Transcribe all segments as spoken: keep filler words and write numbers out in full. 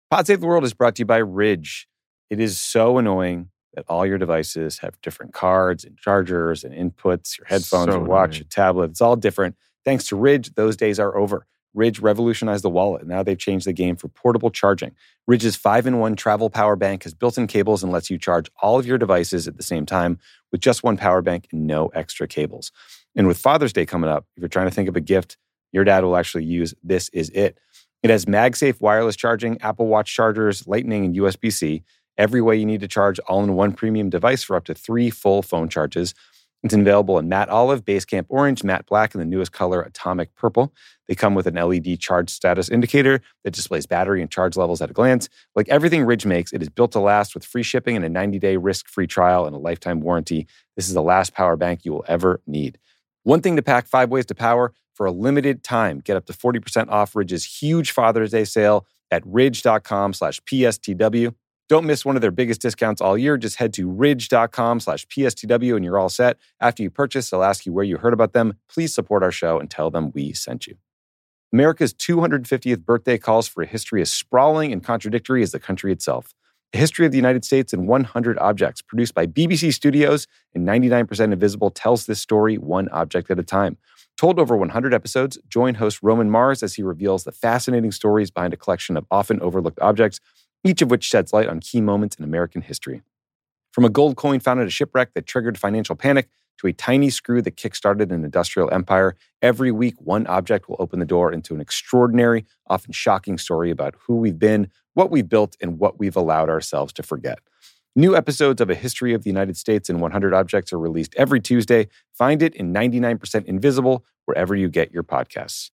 Pod Save the World is brought to you by Ridge. It is so annoying that all your devices have different cards and chargers and inputs, your headphones, So your watch, annoying. your tablet. It's all different. Thanks to Ridge, those days are over. Ridge revolutionized the wallet, and now they've changed the game for portable charging. Ridge's five in one travel power bank has built-in cables and lets you charge all of your devices at the same time with just one power bank and no extra cables. And with Father's Day coming up, if you're trying to think of a gift your dad will actually use, this is it. It has MagSafe wireless charging, Apple Watch chargers, Lightning, and U S B C. Every way you need to charge all in one premium device for up to three full phone charges. It's available in matte olive, Basecamp orange, matte black, and the newest color, atomic purple. They come with an L E D charge status indicator that displays battery and charge levels at a glance. Like everything Ridge makes, it is built to last with free shipping and a ninety-day risk-free trial and a lifetime warranty. This is the last power bank you will ever need. One thing to pack, five ways to power. For a limited time, get up to forty percent off Ridge's huge Father's Day sale at ridge.com slash PSTW. Don't miss one of their biggest discounts all year. Just head to ridge.com slash PSTW and you're all set. After you purchase, they'll ask you where you heard about them. Please support our show and tell them we sent you. America's two hundred fiftieth birthday calls for a history as sprawling and contradictory as the country itself. A history of the United States in one hundred objects, produced by B B C Studios and ninety-nine percent Invisible, tells this story one object at a time. Told over one hundred episodes, join host Roman Mars as he reveals the fascinating stories behind a collection of often overlooked objects, each of which sheds light on key moments in American history. From a gold coin found at a shipwreck that triggered financial panic to a tiny screw that kickstarted an industrial empire, every week one object will open the door into an extraordinary, often shocking story about who we've been, what we've built, and what we've allowed ourselves to forget. New episodes of A History of the United States in one hundred Objects are released every Tuesday. Find it in ninety-nine percent Invisible, wherever you get your podcasts.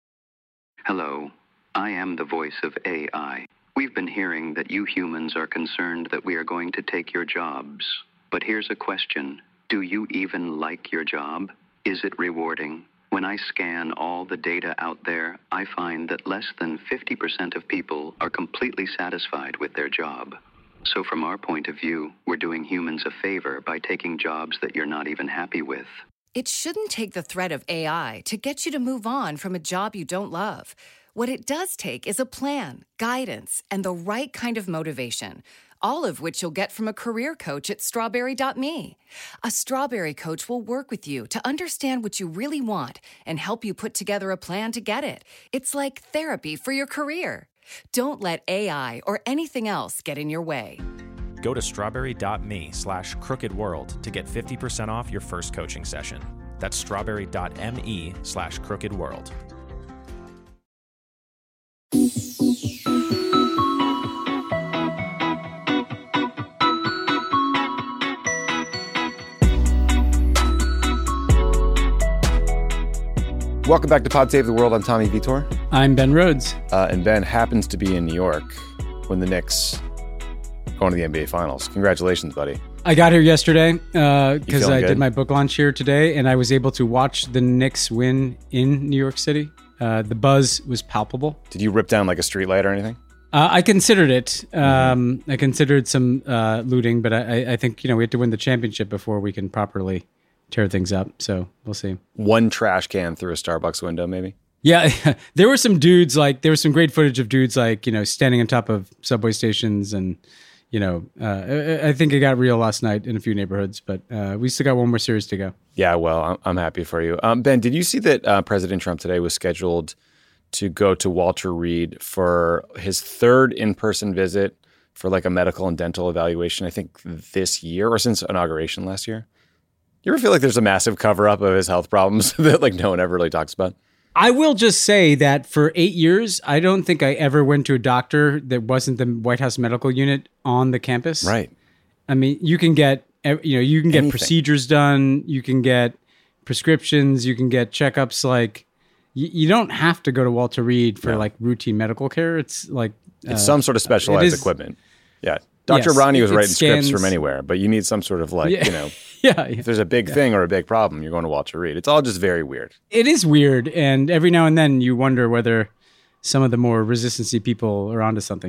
Hello, I am the voice of A I. We've been hearing that you humans are concerned that we are going to take your jobs. But here's a question. Do you even like your job? Is it rewarding? When I scan all the data out there, I find that less than fifty percent of people are completely satisfied with their job. So from our point of view, we're doing humans a favor by taking jobs that you're not even happy with. It shouldn't take the threat of A I to get you to move on from a job you don't love. What it does take is a plan, guidance, and the right kind of motivation, all of which you'll get from a career coach at strawberry dot me. A Strawberry coach will work with you to understand what you really want and help you put together a plan to get it. It's like therapy for your career. Don't let A I or anything else get in your way. Go to strawberry dot me slash crooked world to get fifty percent off your first coaching session. That's strawberry dot me slash crooked world. Welcome back to Pod Save the World. I'm Tommy Vitor. I'm Ben Rhodes. Uh, and Ben happens to be in New York when the Knicks going to the N B A Finals. Congratulations, buddy. I got here yesterday because uh, I good? did my book launch here today, and I was able to watch the Knicks win in New York City. Uh, the buzz was palpable. Did you rip down like a streetlight or anything? Uh, I considered it. Um, mm-hmm. I considered some uh, looting, but I, I think you know we have to win the championship before we can properly tear things up. So we'll see. One trash can through a Starbucks window, maybe? Yeah, there were some dudes like there was some great footage of dudes like you know standing on top of subway stations, and you know uh, I think it got real last night in a few neighborhoods, but uh, we still got one more series to go. Yeah, well, I'm, I'm happy for you, um, Ben. Did you see that uh, President Trump today was scheduled to go to Walter Reed for his third in-person visit for like a medical and dental evaluation? I think this year or since inauguration last year. You ever feel like there's a massive cover-up of his health problems that like no one ever really talks about? I will just say that for eight years, I don't think I ever went to a doctor that wasn't the White House medical unit on the campus. Right. I mean, you can get, you know, you can get Anything. procedures done, you can get prescriptions, you can get checkups. Like, you, you don't have to go to Walter Reed for no. like routine medical care. It's like it's uh, some sort of specialized is, equipment. Yeah. Doctor Yes, Ronnie was it, it writing scans, scripts from anywhere, but you need some sort of like, yeah, you know, yeah, yeah, if there's a big yeah. thing or a big problem, you're going to Walter Reed. It's all just very weird. It is weird. And every now and then you wonder whether some of the more resistancy people are onto something here.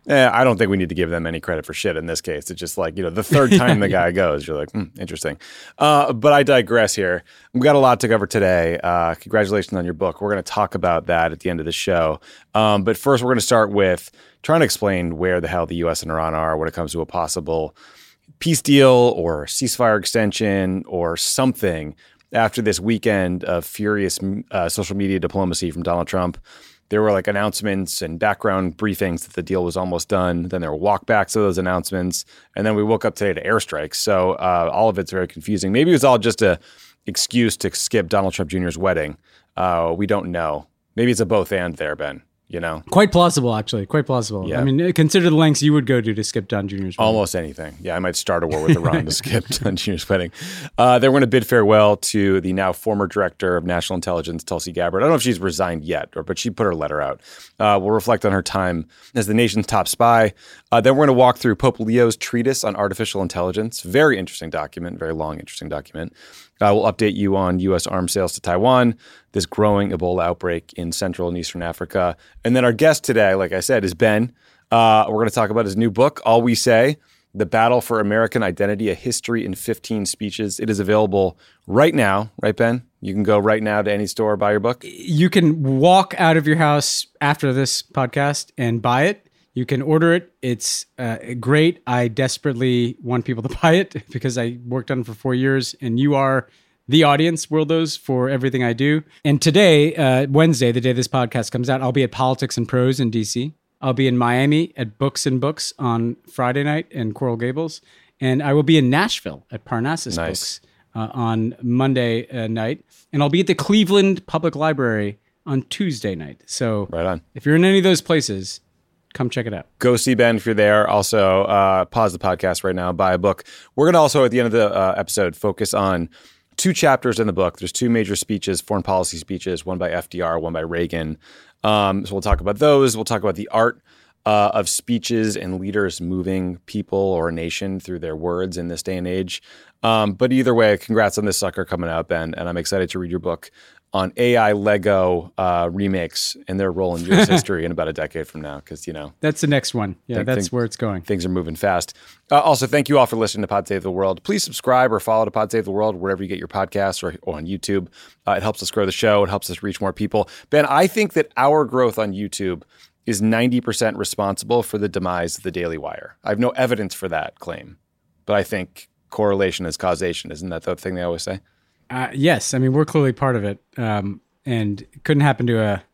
Eh, I don't think we need to give them any credit for shit in this case. It's just like, you know, the third time the guy goes, you're like, hmm, interesting. Uh, but I digress here. We've got a lot to cover today. Uh, congratulations on your book. We're going to talk about that at the end of the show. Um, but first, we're going to start with trying to explain where the hell the U S and Iran are when it comes to a possible peace deal or ceasefire extension or something after this weekend of furious uh, social media diplomacy from Donald Trump. There were like announcements and background briefings that the deal was almost done. Then there were walkbacks of those announcements. And then we woke up today to airstrikes. So uh, all of it's very confusing. Maybe it was all just a excuse to skip Donald Trump Junior's wedding. Uh, we don't know. Maybe it's a both and there, Ben. You know, quite plausible, actually. Quite plausible. Yeah. I mean, consider the lengths you would go to to skip Don Junior's wedding. Almost anything. Yeah, I might start a war with Iran to skip Don Junior's wedding. Uh, they're going to bid farewell to the now former director of national intelligence, Tulsi Gabbard. I don't know if she's resigned yet, or but she put her letter out. Uh, we'll reflect on her time as the nation's top spy. Uh, then we're going to walk through Pope Leo's treatise on artificial intelligence. Very interesting document, very long, interesting document. Uh, we'll update you on U S arms sales to Taiwan, this growing Ebola outbreak in Central and Eastern Africa. And then our guest today, like I said, is Ben. Uh, we're going to talk about his new book, All We Say, The Battle for American Identity, A History in fifteen Speeches. It is available right now, right, Ben? You can go right now to any store, buy your book. You can walk out of your house after this podcast and buy it. You can order it. It's uh, great. I desperately want people to buy it because I worked on it for four years, and you are the audience, Worldos, for everything I do. And today, uh, Wednesday, the day this podcast comes out, I'll be at Politics and Prose in D C. I'll be in Miami at Books and Books on Friday night in Coral Gables. And I will be in Nashville at Parnassus nice. Books uh, on Monday uh, night. And I'll be at the Cleveland Public Library on Tuesday night. So right on. If you're in any of those places, come check it out. Go see Ben if you're there. Also, uh, pause the podcast right now, buy a book. We're going to also, at the end of the uh, episode, focus on two chapters in the book. There's two major speeches, foreign policy speeches, one by F D R, one by Reagan. Um, so we'll talk about those. We'll talk about the art uh, of speeches and leaders moving people or a nation through their words in this day and age. Um, but either way, congrats on this sucker coming out, Ben. And I'm excited to read your book on A I Lego uh, remakes and their role in U S history in about a decade from now, because, you know. That's the next one. Yeah, think, that's think, where it's going. Things are moving fast. Uh, also, thank you all for listening to Pod Save the World. Please subscribe or follow to Pod Save the World wherever you get your podcasts or, or on YouTube. Uh, it helps us grow the show. It helps us reach more people. Ben, I think that our growth on YouTube is ninety percent responsible for the demise of the Daily Wire. I have no evidence for that claim, but I think correlation is causation. Isn't that the thing they always say? Uh, yes. I mean, we're clearly part of it. Um, and it couldn't happen to a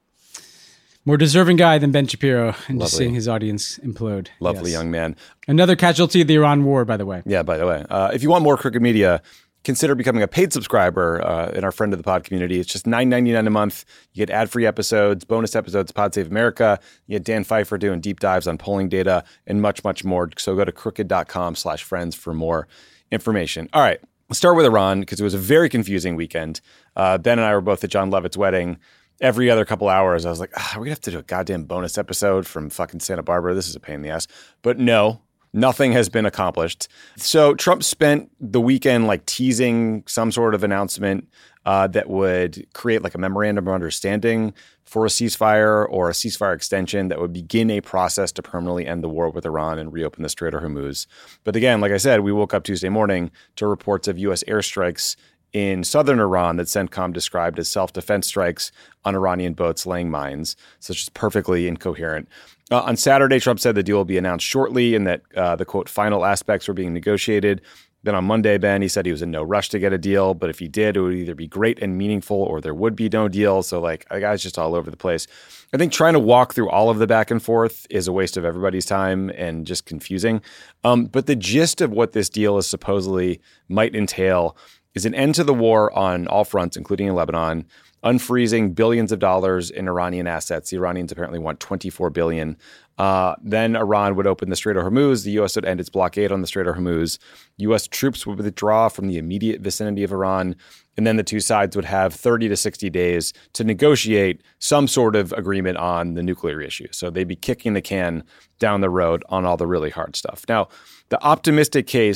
more deserving guy than Ben Shapiro, and just seeing his audience implode. Lovely yes. young man. Another casualty of the Iran war, by the way. Yeah, by the way. Uh, if you want more Crooked Media, consider becoming a paid subscriber uh, in our Friend of the Pod community. It's just nine ninety-nine a month. You get ad-free episodes, bonus episodes, Pod Save America. You get Dan Pfeiffer doing deep dives on polling data and much, much more. So go to crooked.com slash friends for more information. All right. Let's start with Iran because it was a very confusing weekend. Uh, Ben and I were both at John Levitt's wedding. Every other couple hours, I was like, ah, we're going to have to do a goddamn bonus episode from fucking Santa Barbara. This is a pain in the ass. But no, nothing has been accomplished. So Trump spent the weekend like teasing some sort of announcement uh, that would create like a memorandum of understanding for a ceasefire or a ceasefire extension that would begin a process to permanently end the war with Iran and reopen the Strait of Hormuz. But again, like I said, we woke up Tuesday morning to reports of U S airstrikes in southern Iran that CENTCOM described as self-defense strikes on Iranian boats laying mines. So it's just perfectly incoherent. Uh, on Saturday, Trump said the deal will be announced shortly and that uh, the, quote, final aspects were being negotiated. Then on Monday, Ben, he said he was in no rush to get a deal, but if he did, it would either be great and meaningful or there would be no deal. So, like, the guy's just all over the place. I think trying to walk through all of the back and forth is a waste of everybody's time and just confusing. Um, but the gist of what this deal is supposedly might entail is an end to the war on all fronts, including in Lebanon, unfreezing billions of dollars in Iranian assets. The Iranians apparently want twenty-four billion dollars. Uh, then Iran would open the Strait of Hormuz. The U S would end its blockade on the Strait of Hormuz. U S troops would withdraw from the immediate vicinity of Iran. And then the two sides would have thirty to sixty days to negotiate some sort of agreement on the nuclear issue. So they'd be kicking the can down the road on all the really hard stuff. Now, the optimistic case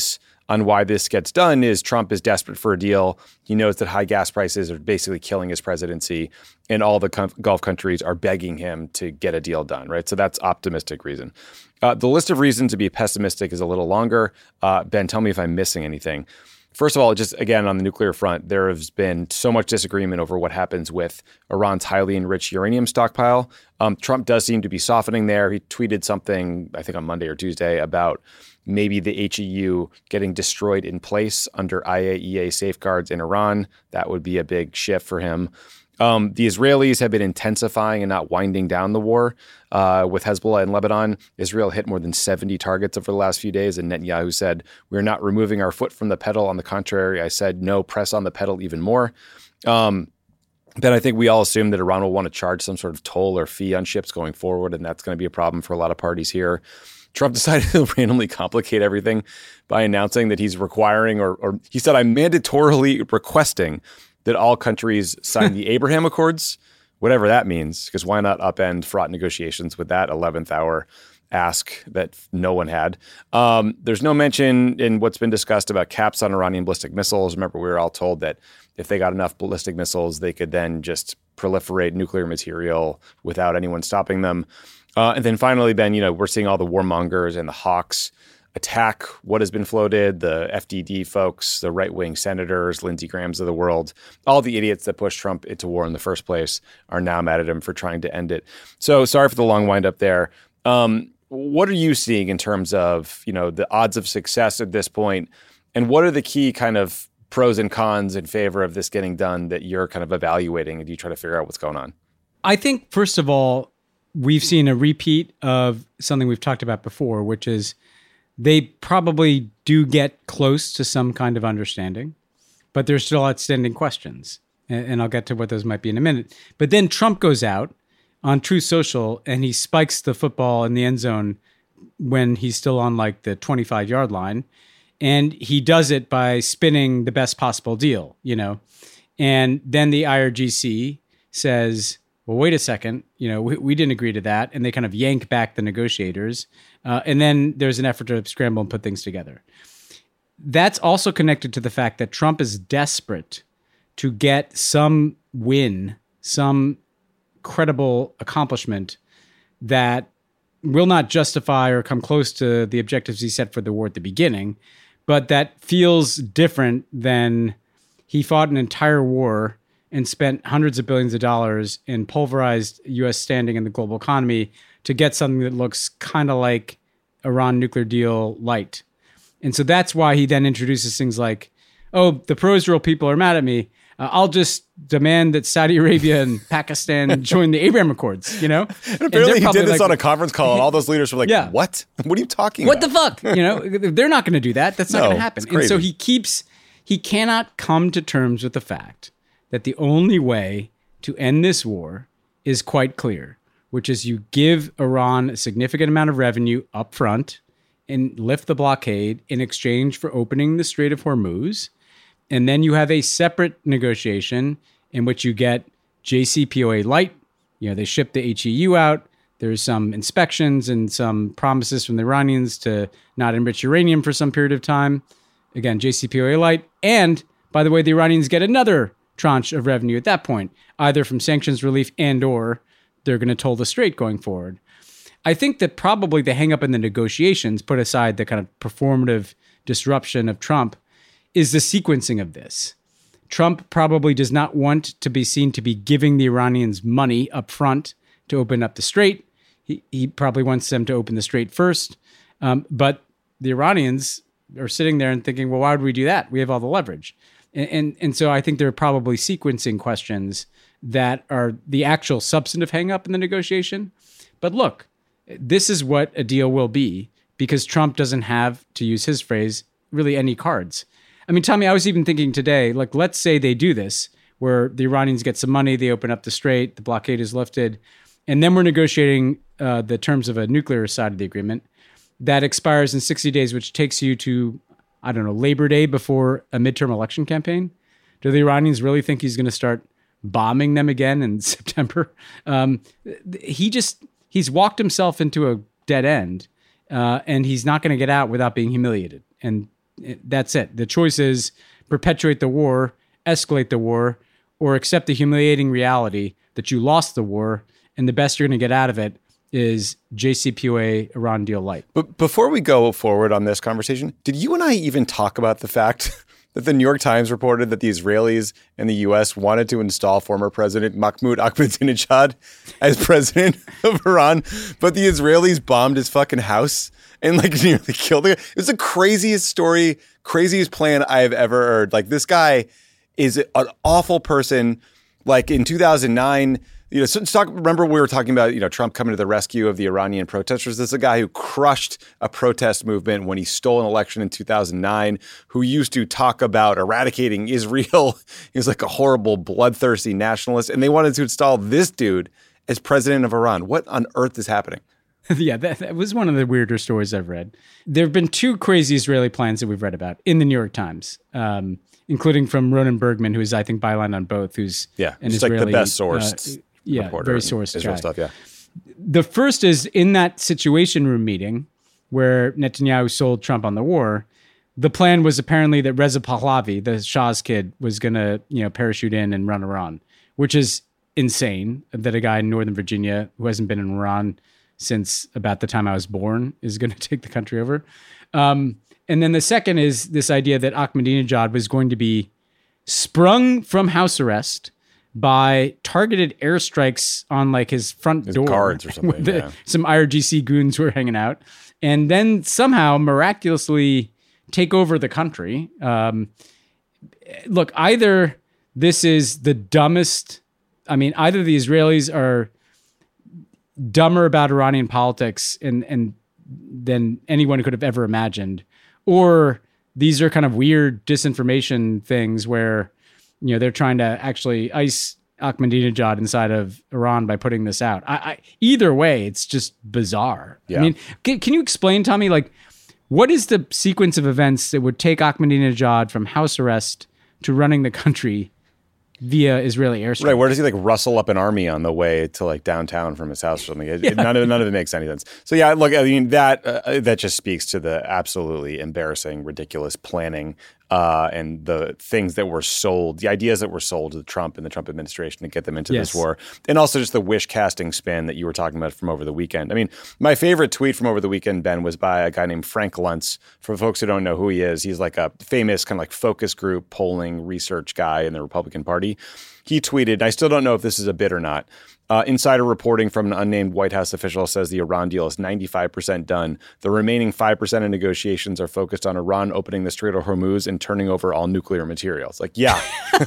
on why this gets done is Trump is desperate for a deal. He knows that high gas prices are basically killing his presidency, and all the com- Gulf countries are begging him to get a deal done, right? So that's optimistic reason. Uh, the list of reasons to be pessimistic is a little longer. Uh, Ben, tell me if I'm missing anything. First of all, just again, on the nuclear front, there has been so much disagreement over what happens with Iran's highly enriched uranium stockpile. Um, Trump does seem to be softening there. He tweeted something, I think on Monday or Tuesday, about maybe the H E U getting destroyed in place under I A E A safeguards in Iran. That would be a big shift for him. Um, the Israelis have been intensifying and not winding down the war uh, with Hezbollah in Lebanon. Israel hit more than seventy targets over the last few days, and Netanyahu said, "We're not removing our foot from the pedal. On the contrary, I said, no, press on the pedal even more." Um, then I think we all assume that Iran will want to charge some sort of toll or fee on ships going forward, and that's going to be a problem for a lot of parties here. Trump decided to randomly complicate everything by announcing that he's requiring, or, or he said, "I'm mandatorily requesting that all countries sign the Abraham Accords," whatever that means, because why not upend fraught negotiations with that eleventh hour ask that no one had. Um, there's no mention in what's been discussed about caps on Iranian ballistic missiles. Remember, we were all told that if they got enough ballistic missiles, they could then just proliferate nuclear material without anyone stopping them. Uh, and then finally, Ben, you know, we're seeing all the warmongers and the hawks attack what has been floated, the F D D folks, the right-wing senators, Lindsey Grahams of the world, all the idiots that pushed Trump into war in the first place are now mad at him for trying to end it. So sorry for the long wind up there. Um, what are you seeing in terms of, you know, the odds of success at this point? And what are the key kind of pros and cons in favor of this getting done that you're kind of evaluating as you try to figure out what's going on? I think, first of all, we've seen a repeat of something we've talked about before, which is they probably do get close to some kind of understanding, but there's still outstanding questions. And I'll get to what those might be in a minute. But then Trump goes out on Truth Social and he spikes the football in the end zone when he's still on like the twenty-five yard line. And he does it by spinning the best possible deal, you know. And then the I R G C says, well, wait a second, you know, we, we didn't agree to that. And they kind of yank back the negotiators. Uh, and then there's an effort to scramble and put things together. That's also connected to the fact that Trump is desperate to get some win, some credible accomplishment that will not justify or come close to the objectives he set for the war at the beginning, but that feels different than he fought an entire war and spent hundreds of billions of dollars and pulverized U S standing in the global economy to get something that looks kind of like Iran nuclear deal light. And so that's why he then introduces things like, oh, the pro-Israel people are mad at me. Uh, I'll just demand that Saudi Arabia and Pakistan join the Abraham Accords, you know? And apparently and he did this like, on a conference call and all those leaders were like, yeah. what? What are you talking what about? What the fuck? You know, they're not going to do that. That's not no, going to happen. And so he keeps, he cannot come to terms with the fact that the only way to end this war is quite clear, which is you give Iran a significant amount of revenue up front and lift the blockade in exchange for opening the Strait of Hormuz. And then you have a separate negotiation in which you get J C P O A light. You know, they ship the H E U out. There's some inspections and some promises from the Iranians to not enrich uranium for some period of time. Again, J C P O A light. And by the way, the Iranians get another tranche of revenue at that point, either from sanctions relief and or they're going to toll the strait going forward. I think that probably the hang up in the negotiations, put aside the kind of performative disruption of Trump, is the sequencing of this. Trump probably does not want to be seen to be giving the Iranians money up front to open up the strait. He, he probably wants them to open the strait first. Um, but the Iranians are sitting there and thinking, well, why would we do that? We have all the leverage. And, and, and so I think there are probably sequencing questions that are the actual substantive hang up in the negotiation. But look, this is what a deal will be because Trump doesn't have, to use his phrase, really any cards. I mean, Tommy, I was even thinking today, like, let's say they do this, where the Iranians get some money, they open up the strait, the blockade is lifted, and then we're negotiating uh, the terms of a nuclear side of the agreement that expires in sixty days, which takes you to, I don't know, Labor Day before a midterm election campaign. Do the Iranians really think he's going to start bombing them again in September? Um, he just, he's walked himself into a dead end, uh, and he's not going to get out without being humiliated. And that's it. The choice is perpetuate the war, escalate the war, or accept the humiliating reality that you lost the war, and the best you're going to get out of it is J C P O A Iran deal light. But before we go forward on this conversation, did you and I even talk about the fact that the New York Times reported that the Israelis and the U S wanted to install former President Mahmoud Ahmadinejad as president of Iran, but the Israelis bombed his fucking house and like nearly killed him? It was the craziest story, craziest plan I have ever heard. Like, this guy is an awful person. Like in two thousand nine, you know, so talk, remember we were talking about, you know, Trump coming to the rescue of the Iranian protesters. This is a guy who crushed a protest movement when he stole an election in two thousand nine, who used to talk about eradicating Israel. He was like a horrible, bloodthirsty nationalist. And they wanted to install this dude as president of Iran. What on earth is happening? Yeah, that, that was one of the weirder stories I've read. There have been two crazy Israeli plans that we've read about in the New York Times, um, including from Ronan Bergman, who's, I think, byline on both, who's yeah, an just Israeli, like the best sourced uh, yeah, reporter very sourced Israel guy. stuff, yeah. The first is in that Situation Room meeting where Netanyahu sold Trump on the war. The plan was apparently that Reza Pahlavi, the Shah's kid, was going to, you know, parachute in and run Iran, which is insane that a guy in Northern Virginia who hasn't been in Iran since about the time I was born is going to take the country over. Um, and then the second is this idea that Ahmadinejad was going to be sprung from house arrest by targeted airstrikes on like his front his door. guards or something. The, yeah. Some I R G C goons were hanging out. And then somehow miraculously take over the country. Um, look, either this is the dumbest, I mean, either the Israelis are dumber about Iranian politics and, and than anyone could have ever imagined, or these are kind of weird disinformation things where, you know, they're trying to actually ice Ahmadinejad inside of Iran by putting this out. I, I, either way, it's just bizarre. Yeah. I mean, can, can you explain, Tommy, like, what is the sequence of events that would take Ahmadinejad from house arrest to running the country via Israeli airstrike? Right, where does he like rustle up an army on the way to like downtown from his house or something? It, Yeah. it, none of none of it makes any sense. So yeah, look, I mean that uh, that just speaks to the absolutely embarrassing, ridiculous planning uh, and the things that were sold, the ideas that were sold to Trump and the Trump administration to get them into Yes. this war, and also just the wish casting spin that you were talking about from over the weekend. I mean, my favorite tweet from over the weekend, Ben, was by a guy named Frank Luntz. For folks who don't know who he is, he's like a famous kind of like focus group polling research guy in the Republican Party. He tweeted, I still don't know if this is a bid or not. Uh, insider reporting from an unnamed White House official says the Iran deal is ninety-five percent done. The remaining five percent of negotiations are focused on Iran opening the Strait of Hormuz and turning over all nuclear materials. Like, yeah,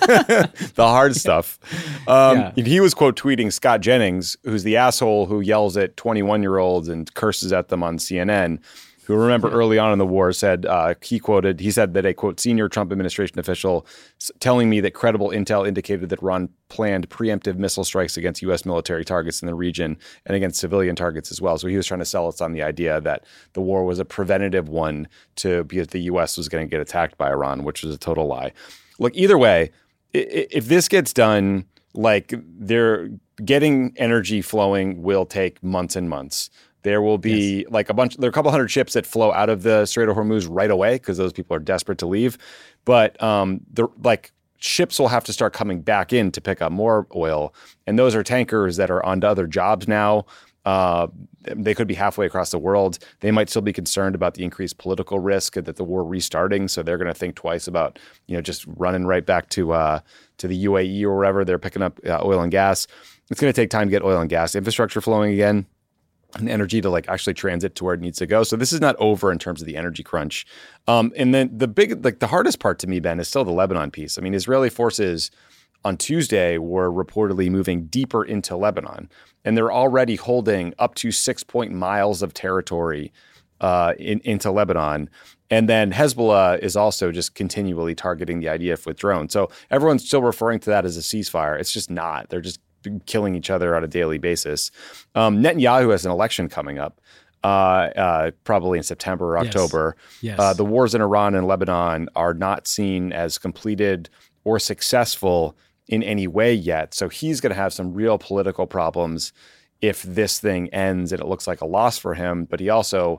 the hard stuff. Um, Yeah. He was quote tweeting Scott Jennings, who's the asshole who yells at twenty-one-year-olds and curses at them on C N N. Who remember early on in the war said, uh, he quoted, he said that a, quote, senior Trump administration official s- telling me that credible intel indicated that Iran planned preemptive missile strikes against U S military targets in the region and against civilian targets as well. So he was trying to sell us on the idea that the war was a preventative one to because the U S was going to get attacked by Iran, which was a total lie. Look, either way, i- if this gets done, like they're getting energy flowing will take months and months. There will be yes. like a bunch, there are a couple hundred ships that flow out of the Strait of Hormuz right away because those people are desperate to leave. But um, the like ships will have to start coming back in to pick up more oil. And those are tankers that are onto other jobs now. Uh, they could be halfway across the world. They might still be concerned about the increased political risk that the war restarting. So they're going to think twice about, you know, just running right back to uh, to the U A E or wherever they're picking up uh, oil and gas. It's going to take time to get oil and gas infrastructure flowing again. And energy to like actually transit to where it needs to go. So this is not over in terms of the energy crunch. Um, and then the big, like the hardest part to me, Ben, is still the Lebanon piece. I mean, Israeli forces on Tuesday were reportedly moving deeper into Lebanon, and they're already holding up to six point miles of territory uh, in, into Lebanon. And then Hezbollah is also just continually targeting the I D F with drones. So everyone's still referring to that as a ceasefire. It's just not. They're just killing each other on a daily basis. Um, Netanyahu has an election coming up, uh, uh, probably in September or Yes. October. Yes. Uh, the wars in Iran and Lebanon are not seen as completed or successful in any way yet. So he's going to have some real political problems if this thing ends and it looks like a loss for him. But he also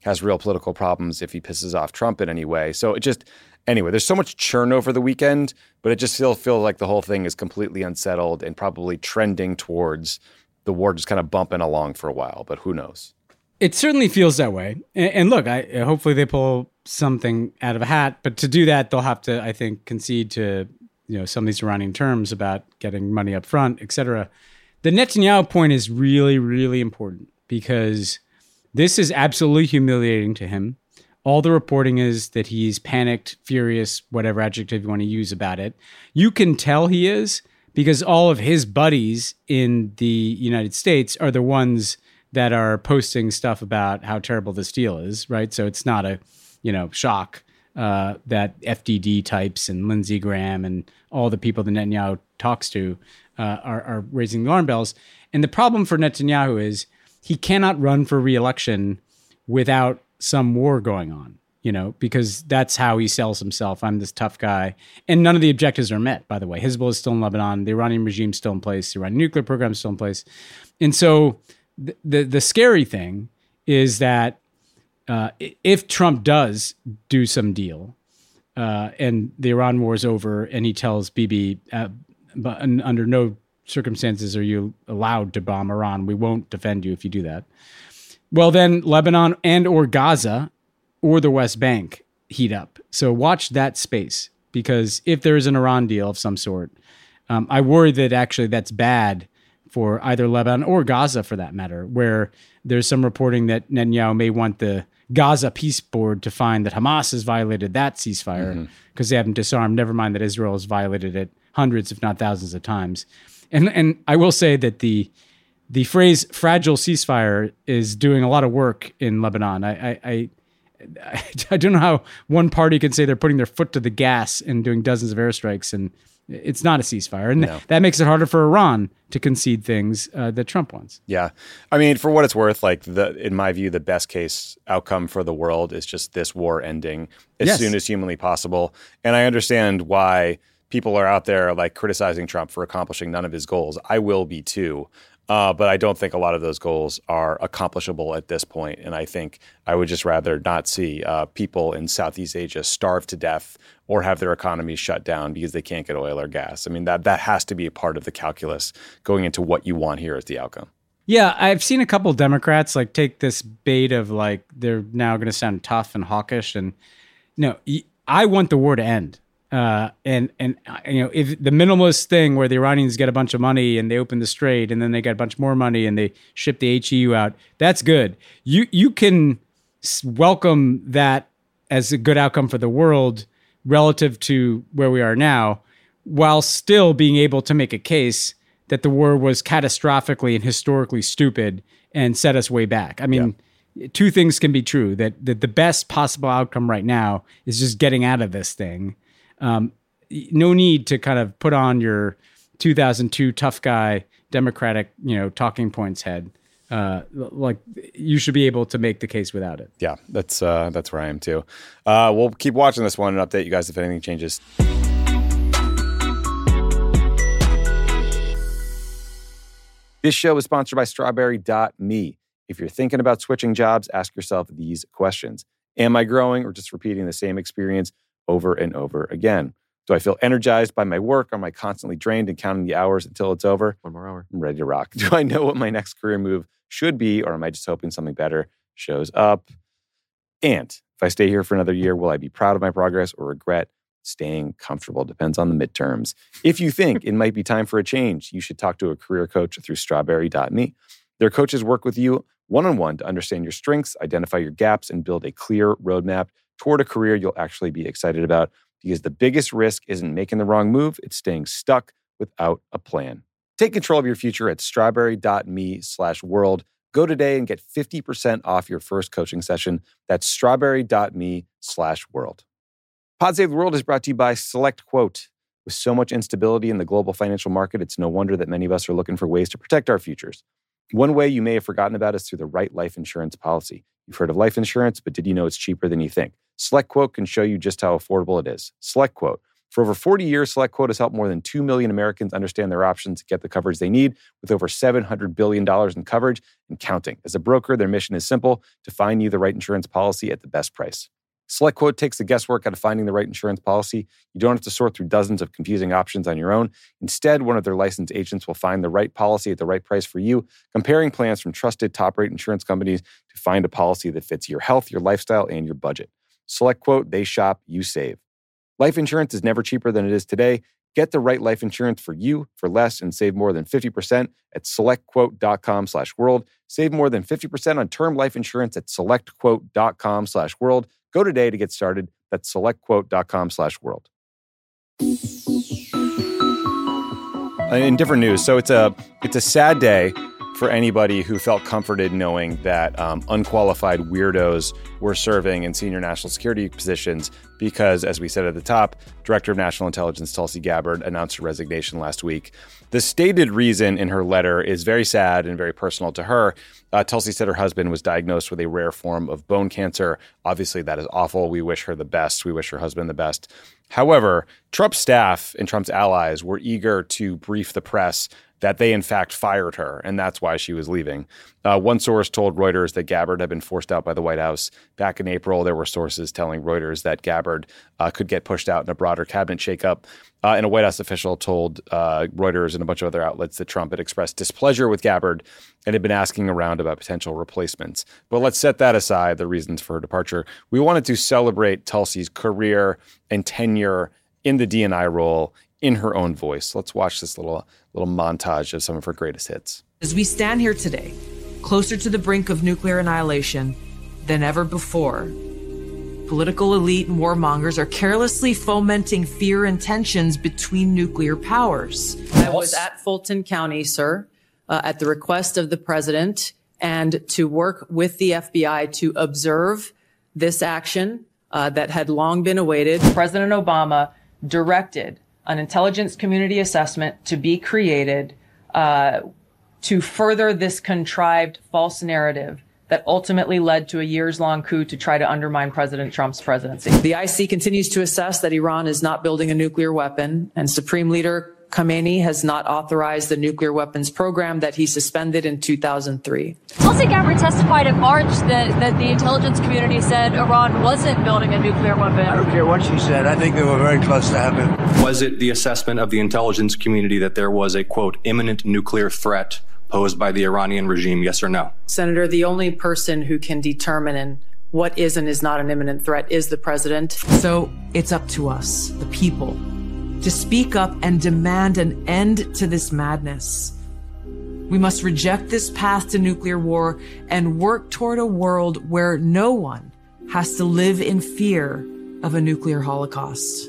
has real political problems if he pisses off Trump in any way. So it just, anyway, there's so much churn over the weekend, but it just still feels like the whole thing is completely unsettled and probably trending towards the war just kind of bumping along for a while, but who knows? It certainly feels that way. And, and look, I hopefully they pull something out of a hat, but to do that, they'll have to, I think, concede to, you know, some of these Iranian terms about getting money up front, et cetera. The Netanyahu point is really, really important because this is absolutely humiliating to him. All the reporting is that he's panicked, furious, whatever adjective you want to use about it. You can tell he is because all of his buddies in the United States are the ones that are posting stuff about how terrible this deal is, right? So it's not a, you know, shock uh, that F D D types and Lindsey Graham and all the people that Netanyahu talks to uh, are, are raising the alarm bells. And the problem for Netanyahu is he cannot run for re-election without some war going on, you know, because that's how he sells himself. I'm this tough guy. And none of the objectives are met, by the way. Hezbollah is still in Lebanon. The Iranian regime is still in place. The Iranian nuclear program is still in place. And so the the, the scary thing is that uh, if Trump does do some deal uh, and the Iran war is over and he tells Bibi, uh, but under no circumstances are you allowed to bomb Iran. We won't defend you if you do that. Well, then Lebanon and or Gaza or the West Bank heat up. So watch that space, because if there is an Iran deal of some sort, um, I worry that actually that's bad for either Lebanon or Gaza for that matter, where there's some reporting that Netanyahu may want the Gaza peace board to find that Hamas has violated that ceasefire because mm-hmm. they haven't disarmed, never mind that Israel has violated it hundreds, if not thousands of times. And and I will say that the the phrase "fragile ceasefire" is doing a lot of work in Lebanon. I I, I I don't know how one party can say they're putting their foot to the gas and doing dozens of airstrikes, and it's not a ceasefire, and no. that makes it harder for Iran to concede things uh, that Trump wants. Yeah, I mean, for what it's worth, like the in my view, the best case outcome for the world is just this war ending as yes. soon as humanly possible. And I understand why people are out there like criticizing Trump for accomplishing none of his goals. I will be too. Uh, but I don't think a lot of those goals are accomplishable at this point. And I think I would just rather not see uh, people in Southeast Asia starve to death or have their economies shut down because they can't get oil or gas. I mean, that that has to be a part of the calculus going into what you want here as the outcome. Yeah, I've seen a couple of Democrats like take this bait of like they're now going to sound tough and hawkish. And no, I want the war to end. Uh, and, and, you know, if the minimalist thing where the Iranians get a bunch of money and they open the strait and then they get a bunch more money and they ship the H E U out, that's good. You, you can welcome that as a good outcome for the world relative to where we are now, while still being able to make a case that the war was catastrophically and historically stupid and set us way back. I mean, yeah. two things can be true, that, that the best possible outcome right now is just getting out of this thing. Um, no need to kind of put on your two thousand two tough guy Democratic, you know, talking points head. Uh, like you should be able to make the case without it. Yeah, that's uh, that's where I am too. Uh, we'll keep watching this one and update you guys if anything changes. This show is sponsored by Strawberry dot me. If you're thinking about switching jobs, ask yourself these questions. Am I growing or just repeating the same experience over and over again? Do I feel energized by my work? Am I constantly drained and counting the hours until it's over? One more hour. I'm ready to rock. Do I know what my next career move should be, or am I just hoping something better shows up? And if I stay here for another year, will I be proud of my progress or regret staying comfortable? Depends on the midterms. If you think it might be time for a change, you should talk to a career coach through Strawberry dot me. Their coaches work with you one-on-one to understand your strengths, identify your gaps, and build a clear roadmap toward a career you'll actually be excited about, because the biggest risk isn't making the wrong move, it's staying stuck without a plan. Take control of your future at Strawberry dot me slash world. Go today and get fifty percent off your first coaching session. That's Strawberry dot me slash world. Pod Save the World is brought to you by SelectQuote. With so much instability in the global financial market, it's no wonder that many of us are looking for ways to protect our futures. One way you may have forgotten about is through the right life insurance policy. You've heard of life insurance, but did you know it's cheaper than you think? SelectQuote can show you just how affordable it is. SelectQuote. For over forty years, SelectQuote has helped more than two million Americans understand their options and get the coverage they need with over seven hundred billion dollars in coverage and counting. As a broker, their mission is simple: to find you the right insurance policy at the best price. SelectQuote takes the guesswork out of finding the right insurance policy. You don't have to sort through dozens of confusing options on your own. Instead, one of their licensed agents will find the right policy at the right price for you, comparing plans from trusted top-rate insurance companies to find a policy that fits your health, your lifestyle, and your budget. SelectQuote, they shop, you save. Life insurance is never cheaper than it is today. Get the right life insurance for you for less and save more than fifty percent at selectquote.com slash world. Save more than fifty percent on term life insurance at selectquote.com slash world. Go today to get started. That's selectquote.com slash world. In different news, so it's a it's a sad day for anybody who felt comforted knowing that um, unqualified weirdos were serving in senior national security positions because, as we said at the top, Director of National Intelligence Tulsi Gabbard announced her resignation last week. The stated reason in her letter is very sad and very personal to her. Uh, Tulsi said her husband was diagnosed with a rare form of bone cancer. Obviously, that is awful. We wish her the best. We wish her husband the best. However, Trump's staff and Trump's allies were eager to brief the press that they, in fact, fired her, and that's why she was leaving. Uh, one source told Reuters that Gabbard had been forced out by the White House. Back in April, there were sources telling Reuters that Gabbard uh, could get pushed out in a broader cabinet shakeup. Uh, and a White House official told uh, Reuters and a bunch of other outlets that Trump had expressed displeasure with Gabbard and had been asking around about potential replacements. But let's set that aside, the reasons for her departure. We wanted to celebrate Tulsi's career and tenure in the D and I role in her own voice. Let's watch this little little montage of some of her greatest hits. As we stand here today, closer to the brink of nuclear annihilation than ever before, political elite and warmongers are carelessly fomenting fear and tensions between nuclear powers. I was at Fulton County, sir, uh, at the request of the president, and to work with the F B I to observe this action uh, that had long been awaited. President Obama directed an intelligence community assessment to be created uh, to further this contrived false narrative that ultimately led to a years-long coup to try to undermine President Trump's presidency. The I C continues to assess that Iran is not building a nuclear weapon, and Supreme Leader Khamenei has not authorized the nuclear weapons program that he suspended in two thousand three. Tulsi Gabbard testified in March that, that the intelligence community said Iran wasn't building a nuclear weapon. I don't care what she said. I think they were very close to having it. Was it the assessment of the intelligence community that there was a, quote, imminent nuclear threat posed by the Iranian regime, yes or no? Senator, the only person who can determine what is and is not an imminent threat is the president. So it's up to us, the people, to speak up and demand an end to this madness. We must reject this path to nuclear war and work toward a world where no one has to live in fear of a nuclear holocaust.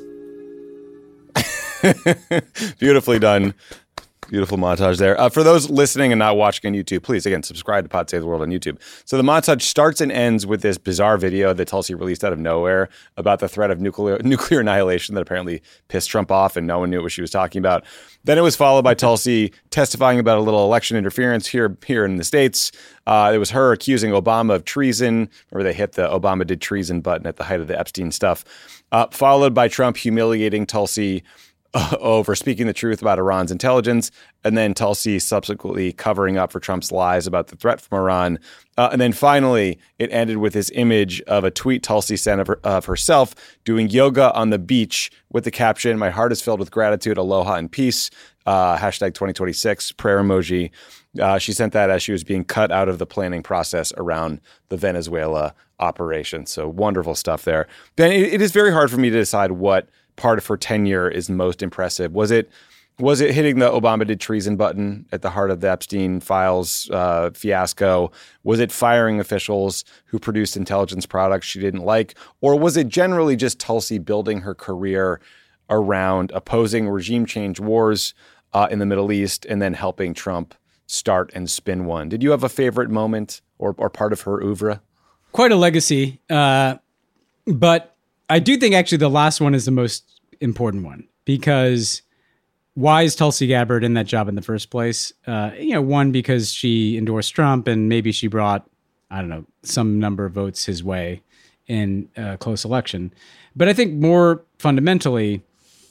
Beautifully done. Beautiful montage there. Uh, for those listening and not watching on YouTube, please, again, subscribe to Pod Save the World on YouTube. So the montage starts and ends with this bizarre video that Tulsi released out of nowhere about the threat of nuclear nuclear annihilation that apparently pissed Trump off and no one knew what she was talking about. Then it was followed by Tulsi testifying about a little election interference here, here in the States. Uh, it was her accusing Obama of treason, or they hit the Obama did treason button at the height of the Epstein stuff, uh, followed by Trump humiliating Tulsi over speaking the truth about Iran's intelligence, and then Tulsi subsequently covering up for Trump's lies about the threat from Iran. Uh, and then finally, it ended with this image of a tweet Tulsi sent of, her, of herself doing yoga on the beach with the caption, "My heart is filled with gratitude, aloha, and peace," uh, hashtag twenty twenty-six, prayer emoji. Uh, she sent that as she was being cut out of the planning process around the Venezuela operation. So wonderful stuff there. Ben, it, it is very hard for me to decide what part of her tenure is most impressive. Was it was it hitting the Obama did treason button at the heart of the Epstein files uh, fiasco? Was it firing officials who produced intelligence products she didn't like? Or was it generally just Tulsi building her career around opposing regime change wars uh, in the Middle East and then helping Trump start and spin one? Did you have a favorite moment or, or part of her oeuvre? Quite a legacy. Uh, but I do think actually the last one is the most important one, because why is Tulsi Gabbard in that job in the first place? Uh, you know, one, because she endorsed Trump and maybe she brought, I don't know, some number of votes his way in a close election. But I think more fundamentally,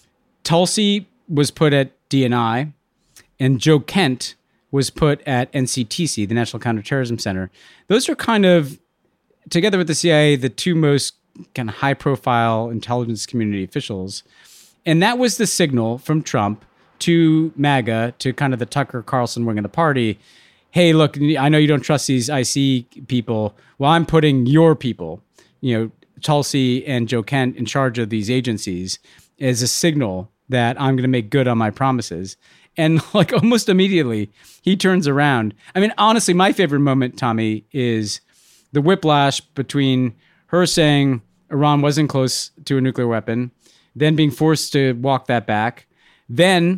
Tulsi was put at D N I, and Joe Kent was put at N C T C, the National Counterterrorism Center. Those are kind of, together with the C I A, the two most kind of high-profile intelligence community officials. And that was the signal from Trump to MAGA, to kind of the Tucker Carlson wing of the party. Hey, look, I know you don't trust these I C people. Well, I'm putting your people, you know, Tulsi and Joe Kent in charge of these agencies as a signal that I'm going to make good on my promises. And like almost immediately, he turns around. I mean, honestly, my favorite moment, Tommy, is the whiplash between her saying Iran wasn't close to a nuclear weapon, then being forced to walk that back, then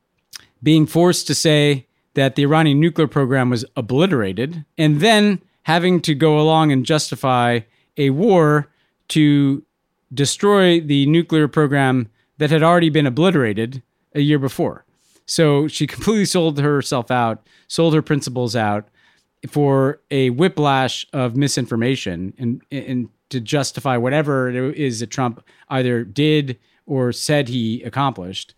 being forced to say that the Iranian nuclear program was obliterated, and then having to go along and justify a war to destroy the nuclear program that had already been obliterated a year before. So she completely sold herself out, sold her principles out for a whiplash of misinformation and, and to justify whatever it is that Trump either did or said he accomplished.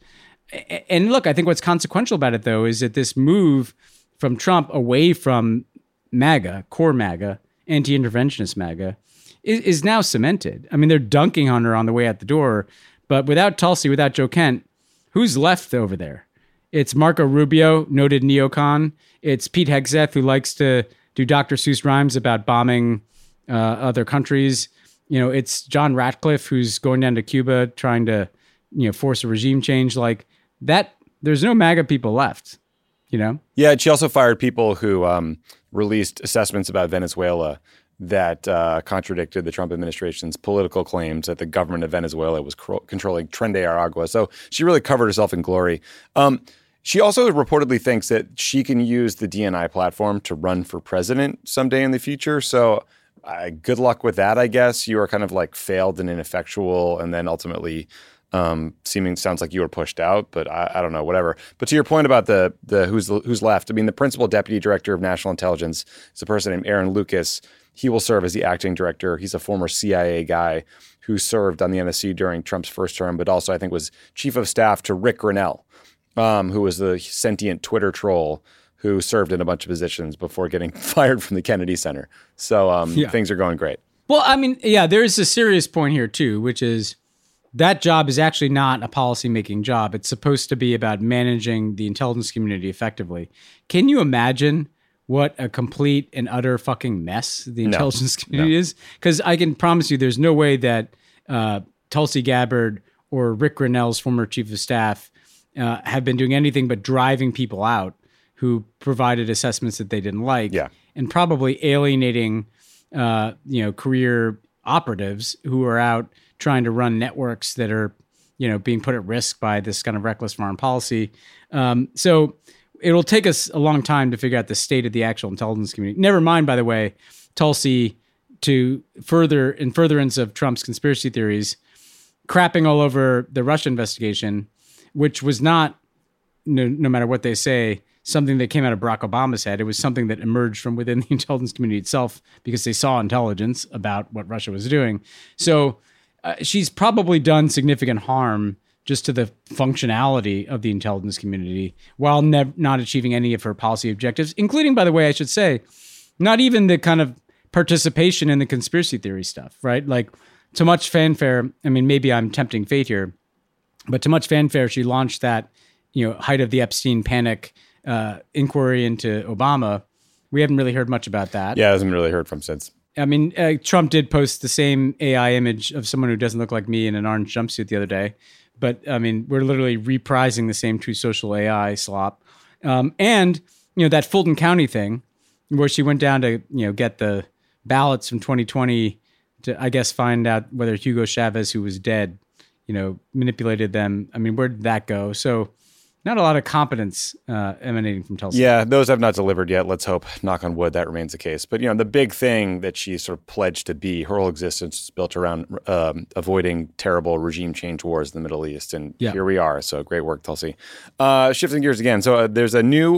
And look, I think what's consequential about it, though, is that this move from Trump away from MAGA, core MAGA, anti-interventionist MAGA, is, is now cemented. I mean, they're dunking on her on the way out the door, but without Tulsi, without Joe Kent, who's left over there? It's Marco Rubio, noted neocon. It's Pete Hegseth, who likes to do Doctor Seuss rhymes about bombing uh, other countries. You know, it's John Ratcliffe, who's going down to Cuba trying to, you know, force a regime change. Like that, there's no MAGA people left, you know? Yeah, she also fired people who um, released assessments about Venezuela that uh, contradicted the Trump administration's political claims that the government of Venezuela was cro- controlling Tren de Aragua. So she really covered herself in glory. Um, she also reportedly thinks that she can use the D N I platform to run for president someday in the future. So uh, good luck with that, I guess. You are kind of like failed and ineffectual, and then ultimately um, seeming sounds like you were pushed out, but I, I don't know, whatever. But to your point about the the who's who's left, I mean, the principal deputy director of national intelligence is a person named Aaron Lucas. He will serve as the acting director. He's a former C I A guy who served on the N S C during Trump's first term, but also I think was chief of staff to Rick Grinnell, um, who was the sentient Twitter troll who served in a bunch of positions before getting fired from the Kennedy Center. So um, yeah. Things are going great. Well, I mean, yeah, there is a serious point here too, which is that job is actually not a policymaking job. It's supposed to be about managing the intelligence community effectively. Can you imagine what a complete and utter fucking mess the intelligence no, community no. is? Because I can promise you there's no way that uh, Tulsi Gabbard or Rick Grinnell's former chief of staff uh, have been doing anything but driving people out who provided assessments that they didn't like, yeah. and probably alienating uh, you know, career operatives who are out trying to run networks that are, you know, being put at risk by this kind of reckless foreign policy. Um, so it'll take us a long time to figure out the state of the actual intelligence community. Never mind, by the way, Tulsi, to further in furtherance of Trump's conspiracy theories, crapping all over the Russia investigation, which was not, no, no matter what they say, something that came out of Barack Obama's head. It was something that emerged from within the intelligence community itself because they saw intelligence about what Russia was doing. So uh, she's probably done significant harm just to the functionality of the intelligence community while ne- not achieving any of her policy objectives, including, by the way, I should say, not even the kind of participation in the conspiracy theory stuff, right? Like, to much fanfare, I mean, maybe I'm tempting fate here, but to much fanfare, she launched that, you know, height of the Epstein panic uh, inquiry into Obama. We haven't really heard much about that. Yeah, I haven't really heard from since. I mean, uh, Trump did post the same A I image of someone who doesn't look like me in an orange jumpsuit the other day. But, I mean, we're literally reprising the same True Social A I slop. Um, and, you know, that Fulton County thing where she went down to, you know, get the ballots from twenty twenty to, I guess, find out whether Hugo Chavez, who was dead, you know, manipulated them. I mean, where did that go? So not a lot of competence uh, emanating from Tulsi. Yeah, those have not delivered yet. Let's hope, knock on wood, that remains the case. But, you know, the big thing that she sort of pledged to be, her whole existence is built around um, avoiding terrible regime change wars in the Middle East. And yeah. here we are. So great work, Tulsi. Uh, shifting gears again. So uh, there's a new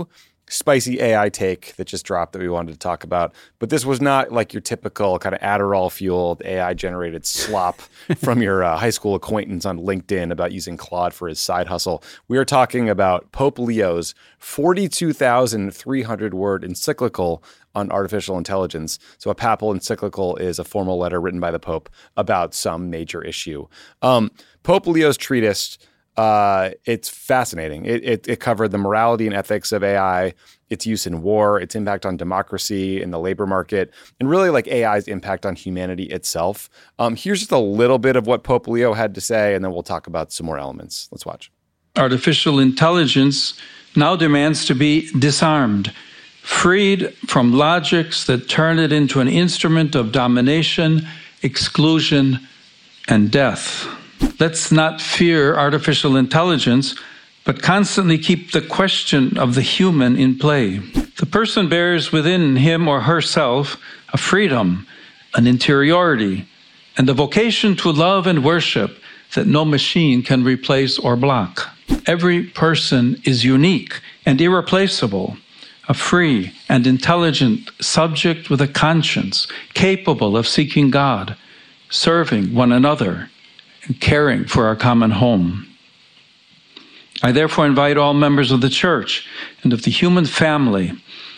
spicy A I take that just dropped that we wanted to talk about. But this was not like your typical kind of Adderall-fueled A I-generated slop from your uh, high school acquaintance on LinkedIn about using Claude for his side hustle. We are talking about Pope Leo's forty-two thousand three hundred word encyclical on artificial intelligence. So a papal encyclical is a formal letter written by the Pope about some major issue. Um, Pope Leo's treatise, uh, it's fascinating. It, it, it covered the morality and ethics of A I, its use in war, its impact on democracy and the labor market, and really like A I's impact on humanity itself. Um, here's just a little bit of what Pope Leo had to say, and then we'll talk about some more elements. Let's watch. Artificial intelligence now demands to be disarmed, freed from logics that turn it into an instrument of domination, exclusion, and death. Let's not fear artificial intelligence, but constantly keep the question of the human in play. The person bears within him or herself a freedom, an interiority, and the vocation to love and worship that no machine can replace or block. Every person is unique and irreplaceable, a free and intelligent subject with a conscience, capable of seeking God, serving one another, and caring for our common home. I therefore invite all members of the Church and of the human family,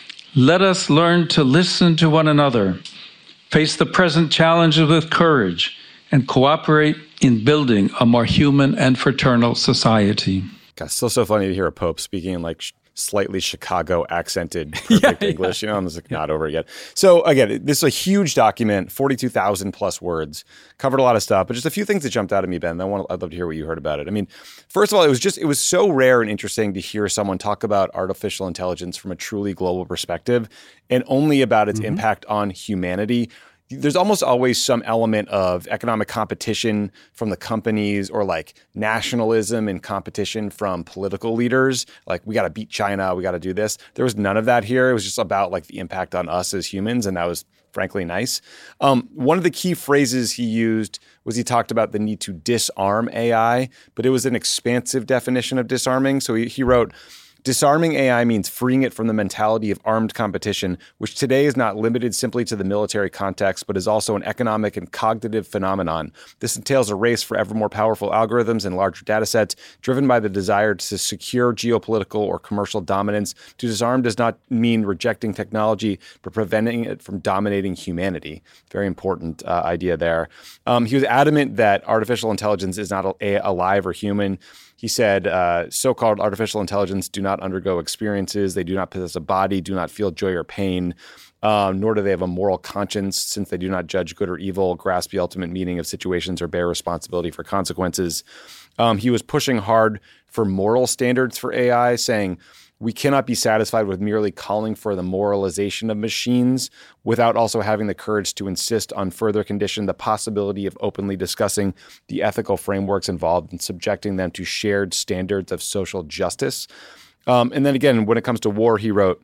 let us learn to listen to one another, face the present challenges with courage, and cooperate in building a more human and fraternal society. God, still so funny to hear a pope speaking in like slightly Chicago accented perfect yeah, English. Yeah. You know, I'm just like, not over it yet. So again, this is a huge document, forty-two thousand plus words, covered a lot of stuff, but just a few things that jumped out at me, Ben. I want, I'd love to hear what you heard about it. I mean, first of all, it was just, it was so rare and interesting to hear someone talk about artificial intelligence from a truly global perspective and only about its mm-hmm. impact on humanity. There's almost always some element of economic competition from the companies or like nationalism and competition from political leaders. Like, we got to beat China. We got to do this. There was none of that here. It was just about like the impact on us as humans. And that was frankly nice. Um, one of the key phrases he used was he talked about the need to disarm A I, but it was an expansive definition of disarming. So he, he wrote, disarming A I means freeing it from the mentality of armed competition, which today is not limited simply to the military context, but is also an economic and cognitive phenomenon. This entails a race for ever more powerful algorithms and larger data sets, driven by the desire to secure geopolitical or commercial dominance. To disarm does not mean rejecting technology, but preventing it from dominating humanity. Very important uh, idea there. Um, he was adamant that artificial intelligence is not a- alive or human. He said, uh, so-called artificial intelligence do not undergo experiences. They do not possess a body, do not feel joy or pain, um, nor do they have a moral conscience, since they do not judge good or evil, grasp the ultimate meaning of situations, or bear responsibility for consequences. Um, he was pushing hard for moral standards for A I, saying, we cannot be satisfied with merely calling for the moralization of machines without also having the courage to insist on further condition the possibility of openly discussing the ethical frameworks involved and subjecting them to shared standards of social justice. Um, and then again, when it comes to war, he wrote,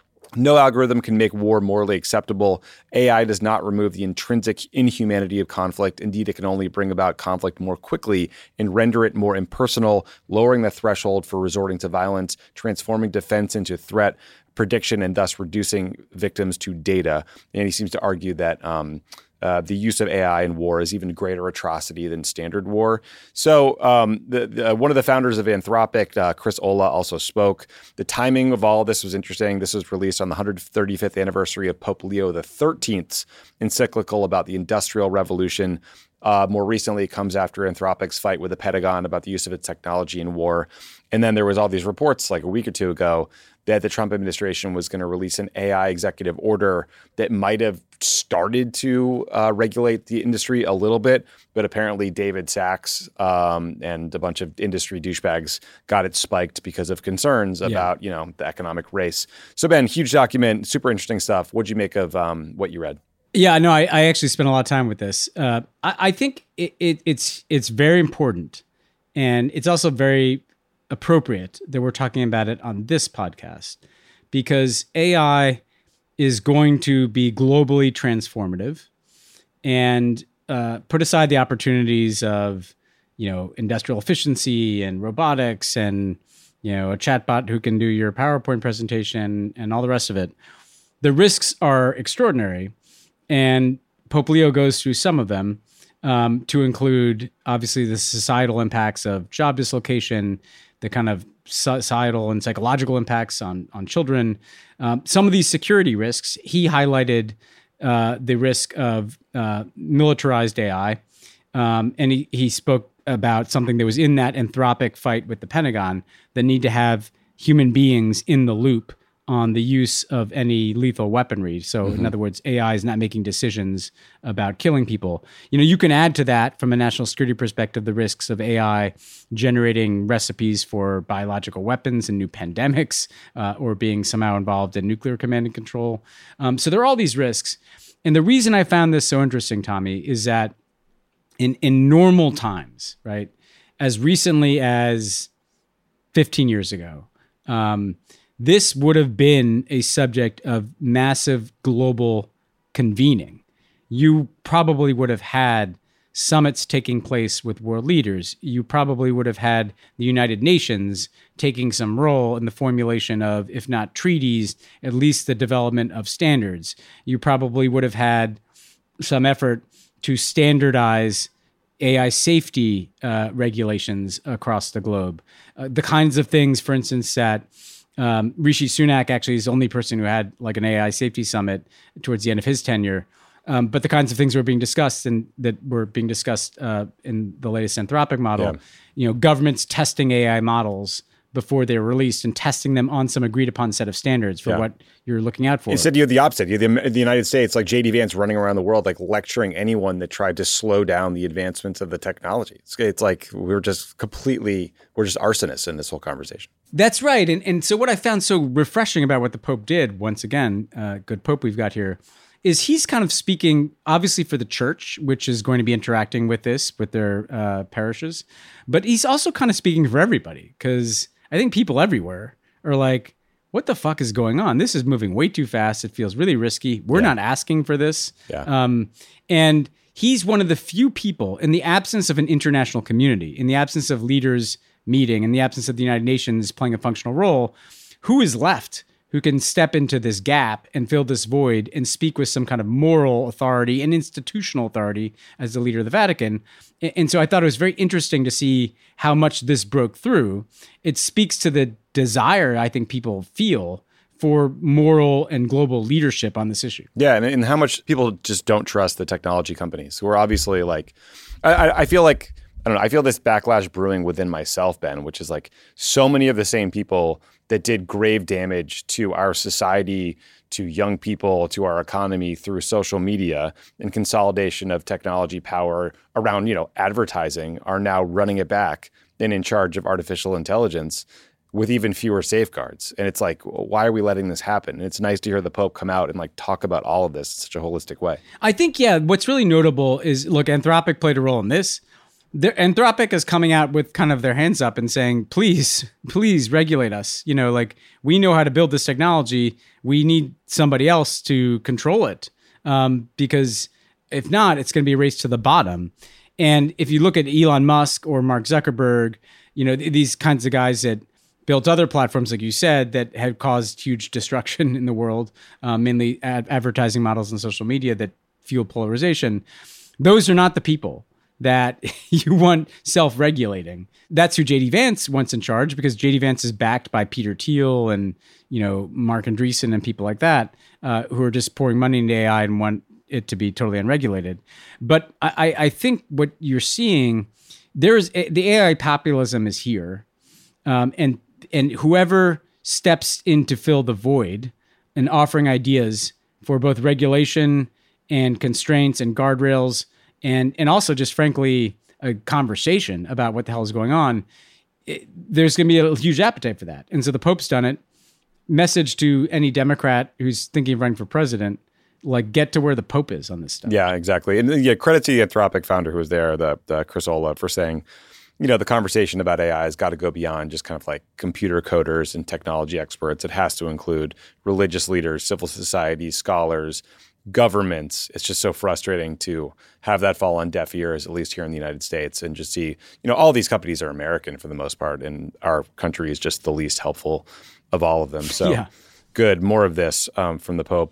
no algorithm can make war morally acceptable. A I does not remove the intrinsic inhumanity of conflict. Indeed, it can only bring about conflict more quickly and render it more impersonal, lowering the threshold for resorting to violence, transforming defense into threat, prediction, and thus reducing victims to data. And he seems to argue that um, uh, the use of A I in war is even greater atrocity than standard war. So um, the, the, one of the founders of Anthropic, uh, Chris Olah, also spoke. The timing of all this was interesting. This was released on the one hundred thirty-fifth anniversary of Pope Leo the thirteenth's encyclical about the Industrial Revolution. Uh, more recently, it comes after Anthropic's fight with the Pentagon about the use of its technology in war. And then there was all these reports like a week or two ago that the Trump administration was going to release an A I executive order that might have started to uh, regulate the industry a little bit, but apparently David Sachs um, and a bunch of industry douchebags got it spiked because of concerns yeah. about, you know, the economic race. So Ben, huge document, super interesting stuff. What'd you make of um, what you read? Yeah, no, I, I actually spent a lot of time with this. Uh, I, I think it, it, it's it's very important, and it's also very appropriate that we're talking about it on this podcast, because A I is going to be globally transformative, and uh, put aside the opportunities of, you know, industrial efficiency and robotics and, you know, a chatbot who can do your PowerPoint presentation and all the rest of it. The risks are extraordinary. And Pope Leo goes through some of them, um, to include, obviously, the societal impacts of job dislocation, the kind of societal and psychological impacts on, on children. Um, some of these security risks, he highlighted uh, the risk of uh, militarized A I. Um, and he, he spoke about something that was in that Anthropic fight with the Pentagon, the need to have human beings in the loop on the use of any lethal weaponry. So mm-hmm. in other words, A I is not making decisions about killing people. You know, you can add to that from a national security perspective, the risks of A I generating recipes for biological weapons and new pandemics, uh, or being somehow involved in nuclear command and control. Um, so there are all these risks. And the reason I found this so interesting, Tommy, is that in, in normal times, right, as recently as fifteen years ago, um, this would have been a subject of massive global convening. You probably would have had summits taking place with world leaders. You probably would have had the United Nations taking some role in the formulation of, if not treaties, at least the development of standards. You probably would have had some effort to standardize A I safety uh, regulations across the globe. Uh, the kinds of things, for instance, that Um, Rishi Sunak actually is the only person who had like an A I safety summit towards the end of his tenure. Um, but the kinds of things were being discussed and that were being discussed uh, in the latest Anthropic model, yeah. you know, governments testing A I models before they're released and testing them on some agreed upon set of standards for yeah. what you're looking out for. Instead, you have the opposite. You have the, the United States, like J D Vance running around the world, like lecturing anyone that tried to slow down the advancements of the technology. It's, it's like we're just completely, we're just arsonists in this whole conversation. That's right. And and so what I found so refreshing about what the Pope did, once again, uh, good Pope we've got here, is he's kind of speaking, obviously, for the church, which is going to be interacting with this, with their uh, parishes. But he's also kind of speaking for everybody, because I think people everywhere are like, what the fuck is going on? This is moving way too fast. It feels really risky. We're yeah. not asking for this. Yeah. Um, and he's one of the few people, in the absence of an international community, in the absence of leaders meeting, in the absence of the United Nations playing a functional role, who is left who can step into this gap and fill this void and speak with some kind of moral authority and institutional authority as the leader of the Vatican. And so I thought it was very interesting to see how much this broke through. It speaks to the desire I think people feel for moral and global leadership on this issue. Yeah, and, and how much people just don't trust the technology companies who are obviously like, I, I feel like, I don't know, I feel this backlash brewing within myself, Ben, which is like so many of the same people that did grave damage to our society, to young people, to our economy through social media and consolidation of technology power around, you know, advertising are now running it back and in charge of artificial intelligence with even fewer safeguards. And it's like, why are we letting this happen? And it's nice to hear the Pope come out and like talk about all of this in such a holistic way. I think, yeah, what's really notable is, look, Anthropic played a role in this. The, Anthropic is coming out with kind of their hands up and saying, please, please regulate us. You know, like, we know how to build this technology. We need somebody else to control it. Um, because if not, it's going to be a race to the bottom. And if you look at Elon Musk or Mark Zuckerberg, you know, th- these kinds of guys that built other platforms, like you said, that had caused huge destruction in the world, um, mainly ad- advertising models and social media that fuel polarization. Those are not the people that you want self-regulating. That's who J D Vance wants in charge, because J D Vance is backed by Peter Thiel and, you know, Mark Andreessen and people like that, uh, who are just pouring money into A I and want it to be totally unregulated. But I, I think what you're seeing, there's the A I populism is here, um, and and whoever steps in to fill the void and offering ideas for both regulation and constraints and guardrails, and and also just frankly a conversation about what the hell is going on, it, there's going to be a huge appetite for that. And so the Pope's done it. Message to any Democrat who's thinking of running for president, like, get to where the Pope is on this stuff. Yeah, exactly. And yeah, credit to the Anthropic founder who was there, the, the Chris Olah, for saying, you know, the conversation about A I has got to go beyond just kind of like computer coders and technology experts. It has to include religious leaders, civil society, scholars, governments, it's just so frustrating to have that fall on deaf ears, at least here in the United States, and just see, you know, all these companies are American for the most part, and our country is just the least helpful of all of them. So yeah. Good. More of this um, from the Pope.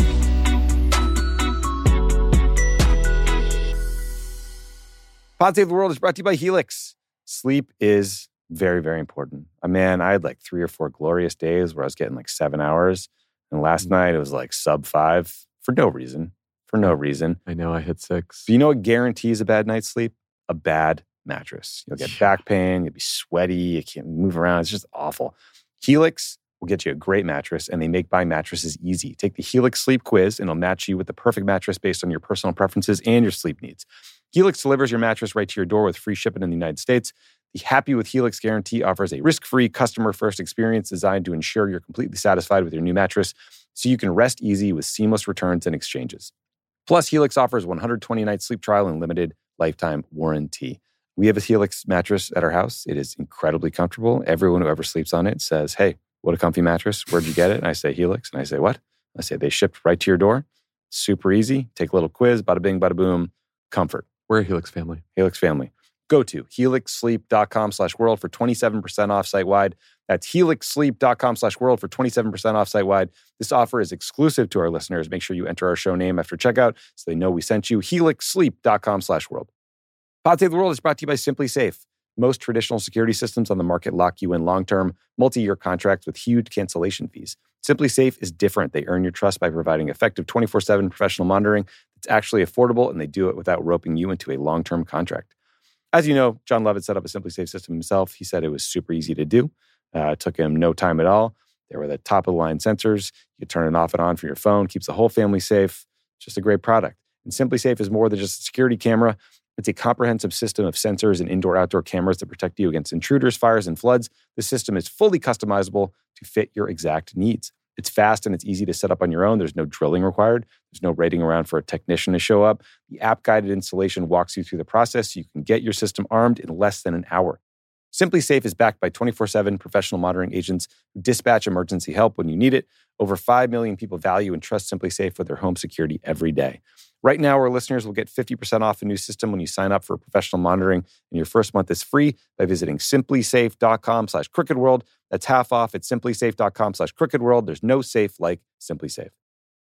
Pod Save the World is brought to you by Helix. Sleep is very, very important. I man, I had like three or four glorious days where I was getting like seven hours. And last mm-hmm. night it was like sub five for no reason. For no reason. I know, I hit six. But you know what guarantees a bad night's sleep? A bad mattress. You'll get back pain, you'll be sweaty, you can't move around. It's just awful. Helix will get you a great mattress, and they make buying mattresses easy. Take the Helix Sleep Quiz, and it'll match you with the perfect mattress based on your personal preferences and your sleep needs. Helix delivers your mattress right to your door with free shipping in the United States. The Happy with Helix guarantee offers a risk-free, customer-first experience designed to ensure you're completely satisfied with your new mattress, so you can rest easy with seamless returns and exchanges. Plus, Helix offers one hundred twenty night sleep trial and limited lifetime warranty. We have a Helix mattress at our house. It is incredibly comfortable. Everyone who ever sleeps on it says, hey, what a comfy mattress. Where'd you get it? And I say, Helix. And I say, what? I say, they shipped right to your door. Super easy. Take a little quiz. Bada bing, bada boom. Comfort. We're a Helix family. Helix family. Go to helixsleep.com slash world for twenty-seven percent off site-wide. That's helixsleep.com slash world for twenty-seven percent off site-wide. This offer is exclusive to our listeners. Make sure you enter our show name after checkout so they know we sent you. helixsleep.com slash world. Pod Save the World is brought to you by Simply Safe. Most traditional security systems on the market lock you in long-term, multi-year contracts with huge cancellation fees. Simply Safe is different. They earn your trust by providing effective twenty-four seven professional monitoring. It's actually affordable, and they do it without roping you into a long-term contract. As you know, John Lovett set up a Simply Safe system himself. He said it was super easy to do. Uh, it took him no time at all. There were the top-of-the-line sensors. You could turn it off and on from your phone. Keeps the whole family safe. Just a great product. And Simply Safe is more than just a security camera. It's a comprehensive system of sensors and indoor-outdoor cameras that protect you against intruders, fires, and floods. The system is fully customizable to fit your exact needs. It's fast and it's easy to set up on your own. There's no drilling required. There's no waiting around for a technician to show up. The app-guided installation walks you through the process so you can get your system armed in less than an hour. Simply Safe is backed by twenty-four seven professional monitoring agents who dispatch emergency help when you need it. Over five million people value and trust Simply Safe with their home security every day. Right now, our listeners will get fifty percent off a new system when you sign up for professional monitoring, and your first month is free by visiting simplysafe.com slash crookedworld. That's half off at simplysafe.com slash crookedworld. There's no safe like Simply Safe.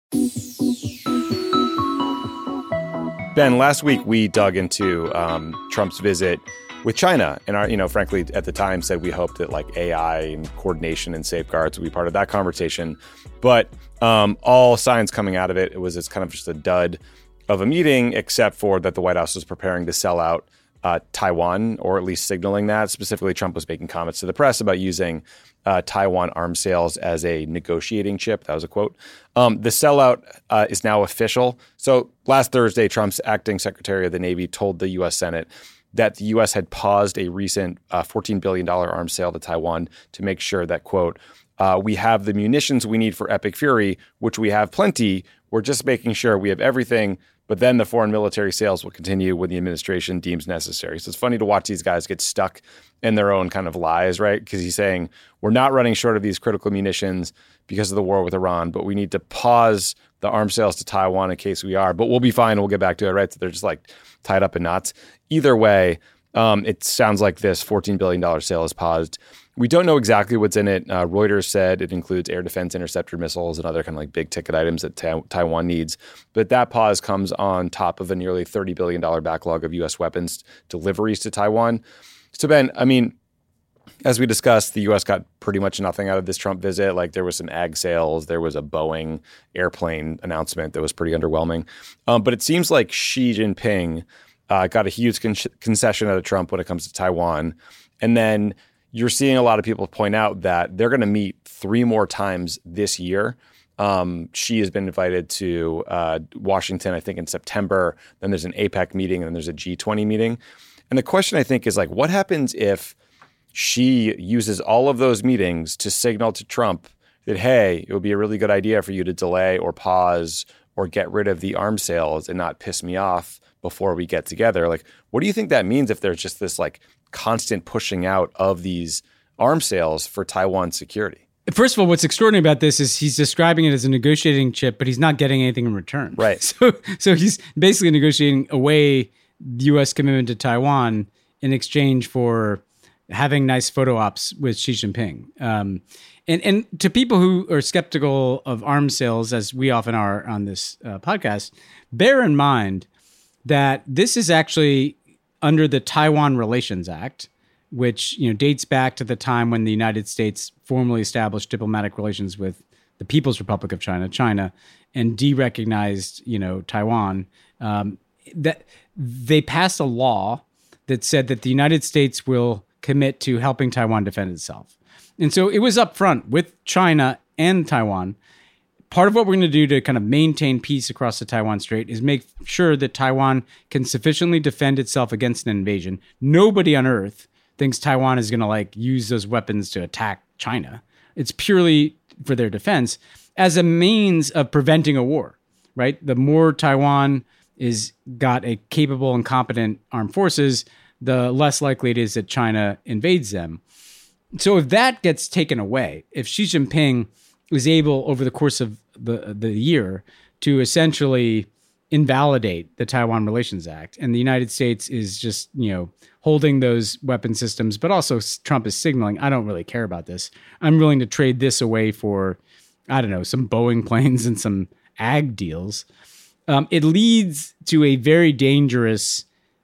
Ben, last week we dug into um, Trump's visit with China, and our, you know, frankly, at the time said we hoped that like A I and coordination and safeguards would be part of that conversation. But um, all signs coming out of it, it was it's kind of just a dud of a meeting, except for that the White House was preparing to sell out uh, Taiwan, or at least signaling that. Specifically, Trump was making comments to the press about using uh, Taiwan arms sales as a negotiating chip. That was a quote. Um, the sellout uh, is now official. So last Thursday, Trump's acting Secretary of the Navy told the U S Senate that the U S had paused a recent uh, fourteen billion dollars arms sale to Taiwan to make sure that, quote, uh, we have the munitions we need for Epic Fury, which we have plenty. We're just making sure we have everything. But then the foreign military sales will continue when the administration deems necessary. So it's funny to watch these guys get stuck in their own kind of lies, right? Because he's saying, we're not running short of these critical munitions because of the war with Iran, but we need to pause the arms sales to Taiwan in case we are. But we'll be fine. We'll get back to it, right? So they're just like tied up in knots. Either way, um, it sounds like this fourteen billion dollars sale is paused. We don't know exactly what's in it. Uh, Reuters said it includes air defense interceptor missiles and other kind of like big ticket items that ta- Taiwan needs. But that pause comes on top of a nearly thirty billion dollars backlog of U S weapons deliveries to Taiwan. So Ben, I mean, as we discussed, the U S got pretty much nothing out of this Trump visit. Like there was some ag sales, there was a Boeing airplane announcement that was pretty underwhelming. Um, but it seems like Xi Jinping uh, got a huge con- concession out of Trump when it comes to Taiwan. And then you're seeing a lot of people point out that they're going to meet three more times this year. Um, Xi has been invited to uh, Washington, I think, in September. Then there's an APEC meeting, and then there's a G twenty meeting. And the question, I think, is like, what happens if Xi uses all of those meetings to signal to Trump that, hey, it would be a really good idea for you to delay or pause or get rid of the arms sales and not piss me off before we get together? Like, what do you think that means if there's just this like constant pushing out of these arms sales for Taiwan security? First of all, what's extraordinary about this is he's describing it as a negotiating chip, but he's not getting anything in return. Right. So, so he's basically negotiating away the U S commitment to Taiwan in exchange for having nice photo ops with Xi Jinping. Um, and, and to people who are skeptical of arms sales, as we often are on this uh, podcast, bear in mind that this is actually under the Taiwan Relations Act, which, you know, dates back to the time when the United States formally established diplomatic relations with the People's Republic of China, China, and de-recognized, you know, Taiwan. Um, that they passed a law that said that the United States will commit to helping Taiwan defend itself. And so it was up front with China and Taiwan. Part of what we're going to do to kind of maintain peace across the Taiwan Strait is make sure that Taiwan can sufficiently defend itself against an invasion. Nobody on earth thinks Taiwan is going to like use those weapons to attack China. It's purely for their defense as a means of preventing a war, right? The more Taiwan is got a capable and competent armed forces, the less likely it is that China invades them. So if that gets taken away, if Xi Jinping is able over the course of the the year to essentially invalidate the Taiwan Relations Act, and the United States is just, you know, holding those weapon systems, but also Trump is signaling, I don't really care about this. I'm willing to trade this away for, I don't know, some Boeing planes and some ag deals. Um, it leads to a very dangerous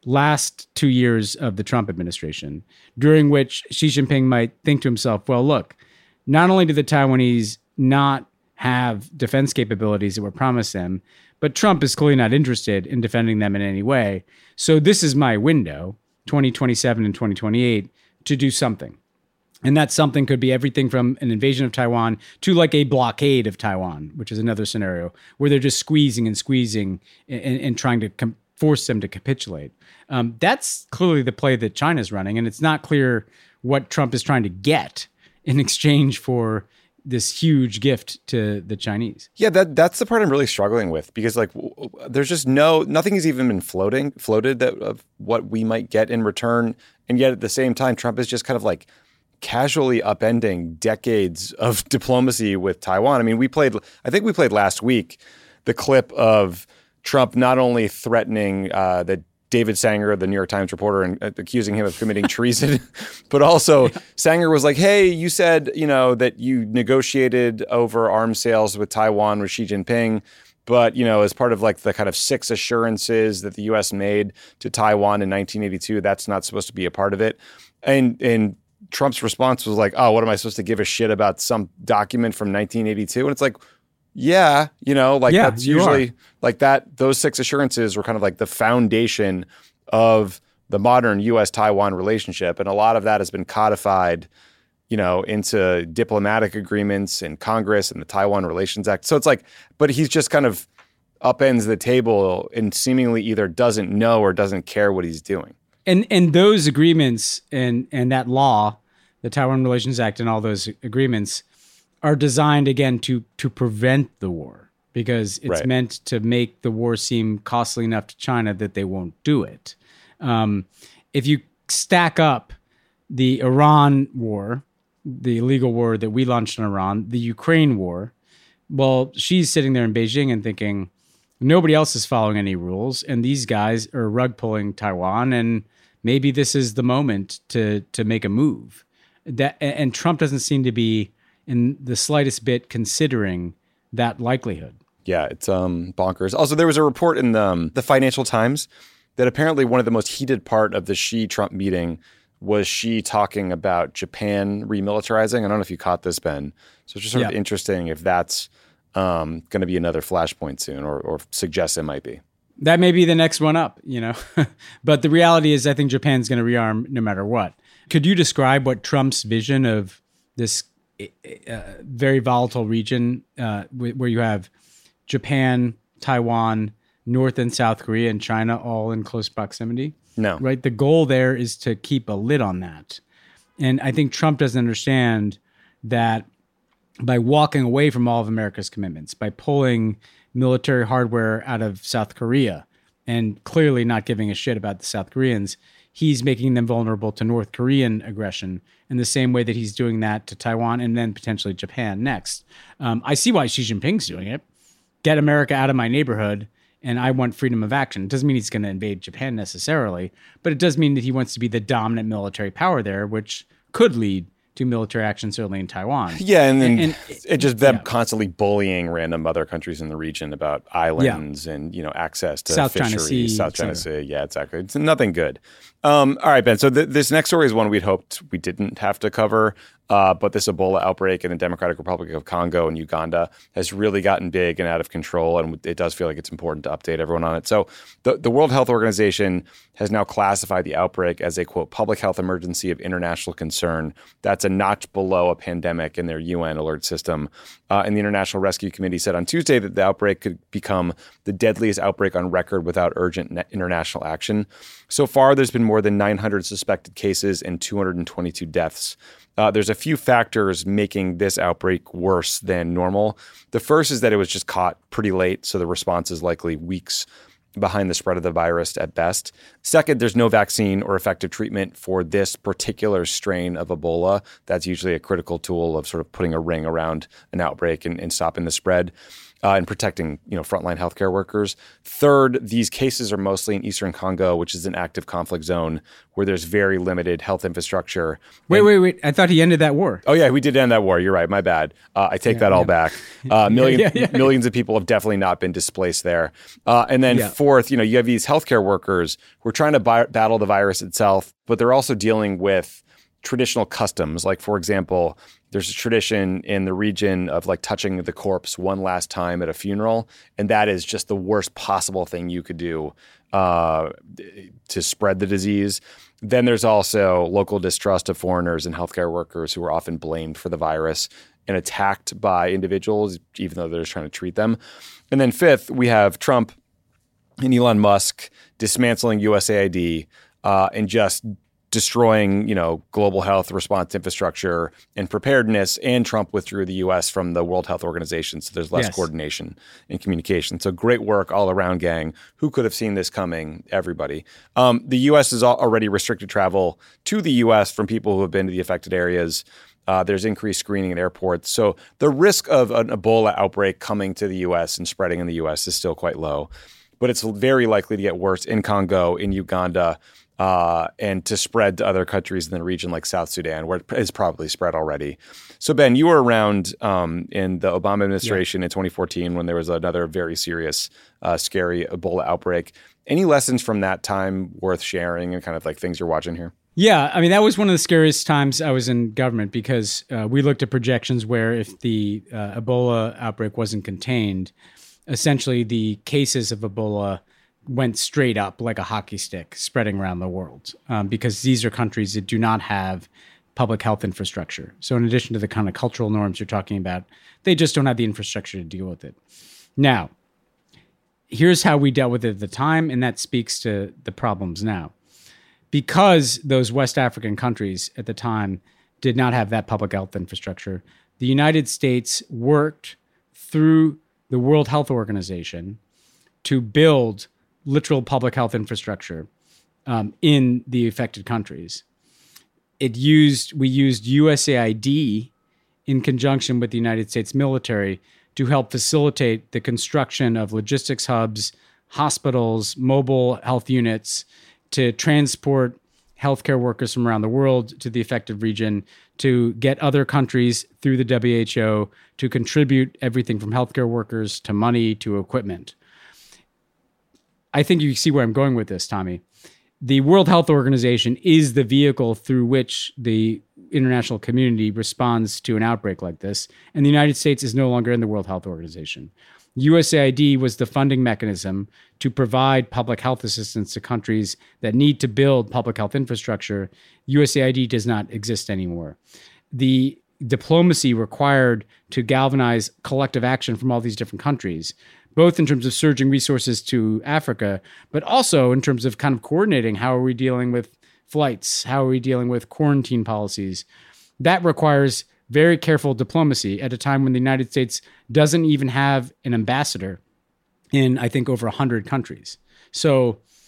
last two years of the Trump administration, during which Xi Jinping might think to himself, well, look, not only do the Taiwanese not have defense capabilities that were promised them, but Trump is clearly not interested in defending them in any way. So this is my window, twenty twenty-seven and twenty twenty-eight, to do something. And that something could be everything from an invasion of Taiwan to like a blockade of Taiwan, which is another scenario where they're just squeezing and squeezing and, and trying to com- force them to capitulate. Um, that's clearly the play that China's running. And it's not clear what Trump is trying to get in exchange for this huge gift to the Chinese. Yeah, that that's the part I'm really struggling with, because like w- w- there's just no nothing has even been floating floated that of what we might get in return, and yet at the same time Trump is just kind of like casually upending decades of diplomacy with Taiwan. I mean, we played I think we played last week the clip of Trump not only threatening uh, that David Sanger, the New York Times reporter, and uh, accusing him of committing treason, but also yeah. Sanger was like, hey, you said, you know, that you negotiated over arms sales with Taiwan with Xi Jinping, but, you know, as part of like the kind of six assurances that the U S made to Taiwan in nineteen eighty-two, that's not supposed to be a part of it. And, and Trump's response was like, oh, what am I supposed to give a shit about some document from nineteen eighty-two? And it's like, yeah, you know, like yeah, that's usually like that. Those six assurances were kind of like the foundation of the modern U S Taiwan relationship. And a lot of that has been codified, you know, into diplomatic agreements in Congress and the Taiwan Relations Act. So it's like, but he's just kind of upends the table and seemingly either doesn't know or doesn't care what he's doing. And and those agreements and and that law, the Taiwan Relations Act and all those agreements are designed, again, to to prevent the war, because it's right. meant to make the war seem costly enough to China that they won't do it. Um, if you stack up the Iran war, the illegal war that we launched in Iran, the Ukraine war, well, she's sitting there in Beijing and thinking, nobody else is following any rules, and these guys are rug pulling Taiwan, and maybe this is the moment to to make a move. That and Trump doesn't seem to be in the slightest bit considering that likelihood. Yeah, it's um, bonkers. Also, there was a report in the, um, the Financial Times that apparently one of the most heated part of the Xi-Trump meeting was Xi talking about Japan remilitarizing. I don't know if you caught this, Ben. So it's just sort yeah. of interesting if that's um, going to be another flashpoint soon, or, or suggests it might be. That may be the next one up, you know. But the reality is I think Japan's going to rearm no matter what. Could you describe what Trump's vision of this uh, very volatile region uh, where you have Japan, Taiwan, North and South Korea, and China all in close proximity? No. Right? The goal there is to keep a lid on that. And I think Trump doesn't understand that by walking away from all of America's commitments, by pulling military hardware out of South Korea and clearly not giving a shit about the South Koreans, he's making them vulnerable to North Korean aggression in the same way that he's doing that to Taiwan and then potentially Japan next. Um, I see why Xi Jinping's doing it. Get America out of my neighborhood, and I want freedom of action. It doesn't mean he's going to invade Japan necessarily, but it does mean that he wants to be the dominant military power there, which could lead to military action, certainly in Taiwan. Yeah, and then and, and, it just them yeah. constantly bullying random other countries in the region about islands yeah. and, you know, access to South fisheries, China Sea, South China Sea. Yeah, exactly. It's nothing good. Um, all right, Ben. So th- this next story is one we'd hoped we didn't have to cover, uh, but this Ebola outbreak in the Democratic Republic of Congo and Uganda has really gotten big and out of control, and it does feel like it's important to update everyone on it. So the, the World Health Organization has now classified the outbreak as a, quote, public health emergency of international concern. That's a notch below a pandemic in their U N alert system. Uh, and the International Rescue Committee said on Tuesday that the outbreak could become the deadliest outbreak on record without urgent international action. So far, there's been more than nine hundred suspected cases and two hundred twenty-two deaths. Uh, there's a few factors making this outbreak worse than normal. The first is that it was just caught pretty late, so the response is likely weeks behind the spread of the virus at best. Second, there's no vaccine or effective treatment for this particular strain of Ebola. That's usually a critical tool of sort of putting a ring around an outbreak and, and stopping the spread. Uh, and protecting, you know, frontline healthcare workers. Third, these cases are mostly in Eastern Congo, which is an active conflict zone where there's very limited health infrastructure. Wait, and, wait, wait. I thought he ended that war. Oh, yeah, we did end that war. You're right. My bad. Uh, I take yeah, that all yeah. back. Uh, million, yeah, yeah, yeah. Millions of people have definitely not been displaced there. Uh, and then yeah. fourth, you know, you have these healthcare workers who are trying to bi- battle the virus itself, but they're also dealing with traditional customs. Like, for example, there's a tradition in the region of like touching the corpse one last time at a funeral. And that is just the worst possible thing you could do uh, to spread the disease. Then there's also local distrust of foreigners and healthcare workers who are often blamed for the virus and attacked by individuals, even though they're just trying to treat them. And then fifth, we have Trump and Elon Musk dismantling U S A I D uh, and just destroying, you know, global health response infrastructure and preparedness, and Trump withdrew the U S from the World Health Organization. So there's less yes. coordination and communication. So great work all around, gang. Who could have seen this coming? Everybody. Um, the U S has already restricted travel to the U S from people who have been to the affected areas. Uh, there's increased screening at airports. So the risk of an Ebola outbreak coming to the U S and spreading in the U S is still quite low. But it's very likely to get worse in Congo, in Uganda, Uh, and to spread to other countries in the region like South Sudan, where it's probably spread already. So, Ben, you were around um, in the Obama administration yeah. in twenty fourteen when there was another very serious, uh, scary Ebola outbreak. Any lessons from that time worth sharing and kind of like things you're watching here? Yeah, I mean, that was one of the scariest times I was in government because uh, we looked at projections where if the uh, Ebola outbreak wasn't contained, essentially the cases of Ebola went straight up like a hockey stick, spreading around the world, um, because these are countries that do not have public health infrastructure. So in addition to the kind of cultural norms you're talking about, they just don't have the infrastructure to deal with it. Now, here's how we dealt with it at the time, and that speaks to the problems now. Because those West African countries at the time did not have that public health infrastructure, the United States worked through the World Health Organization to build literal public health infrastructure um, in the affected countries. It used we used U S A I D in conjunction with the United States military to help facilitate the construction of logistics hubs, hospitals, mobile health units to transport healthcare workers from around the world to the affected region, to get other countries through the W H O to contribute everything from healthcare workers to money to equipment. I think you see where I'm going with this, Tommy. The World Health Organization is the vehicle through which the international community responds to an outbreak like this, and the United States is no longer in the World Health Organization. U S A I D was the funding mechanism to provide public health assistance to countries that need to build public health infrastructure. U S A I D does not exist anymore. The diplomacy required to galvanize collective action from all these different countries, both in terms of surging resources to Africa, but also in terms of kind of coordinating how are we dealing with flights, how are we dealing with quarantine policies. That requires very careful diplomacy at a time when the United States doesn't even have an ambassador in, I think, over one hundred countries. So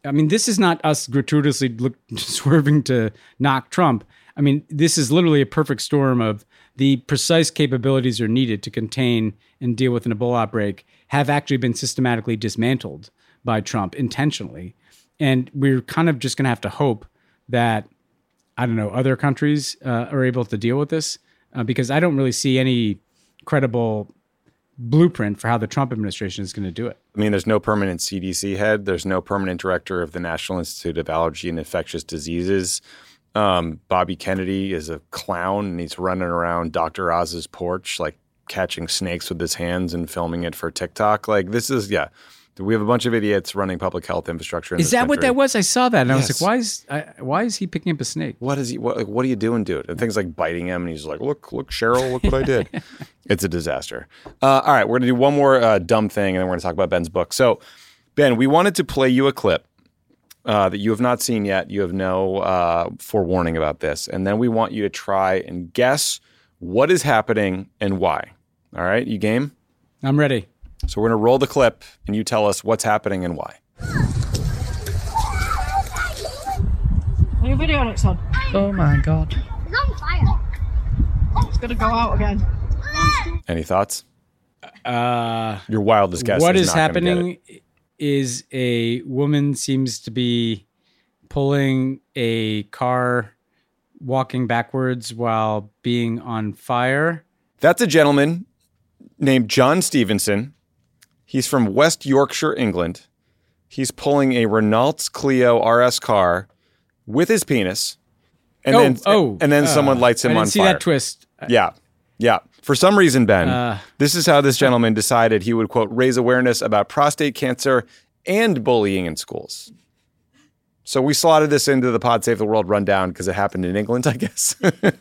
I mean, this is not us gratuitously look, swerving to knock Trump. I mean, this is literally a perfect storm of the precise capabilities are needed to contain and deal with an Ebola outbreak have actually been systematically dismantled by Trump intentionally. And we're kind of just going to have to hope that, I don't know, other countries uh, are able to deal with this uh, because I don't really see any credible blueprint for how the Trump administration is going to do it. I mean, there's no permanent C D C head. There's no permanent director of the National Institute of Allergy and Infectious Diseases. Um, Bobby Kennedy is a clown, and he's running around Doctor Oz's porch, like catching snakes with his hands and filming it for TikTok. Like, this is, yeah. We have a bunch of idiots running public health infrastructure in Is this that country. what that was? I saw that, and Yes. I was like, why is I, why is he picking up a snake? What is he? What, like, what are you doing, dude? And things like biting him, and he's like, "Look, look, Cheryl, look what I did." It's a disaster. Uh, all right, we're gonna do one more uh, dumb thing, and then we're gonna talk about Ben's book. So, Ben, we wanted to play you a clip uh, that you have not seen yet. You have no uh, forewarning about this, and then we want you to try and guess what is happening and why. All right, you game? I'm ready. So we're gonna roll the clip, and you tell us what's happening and why. Are you videoing it, son? Oh my god. It's on fire. It's gonna go out again. Any thoughts? Uh, Your wildest guess. What is, is not gonna get happening it. is a woman seems to be pulling a car, walking backwards while being on fire. That's a gentleman named John Stevenson. He's from West Yorkshire, England. He's pulling a Renault Clio R S car with his penis, and oh, then oh, and then uh, someone lights him I didn't on see fire. that twist. Yeah, yeah. For some reason, Ben, Uh, this is how this gentleman decided he would, quote, raise awareness about prostate cancer and bullying in schools. So we slotted this into the Pod Save the World rundown because it happened in England, I guess.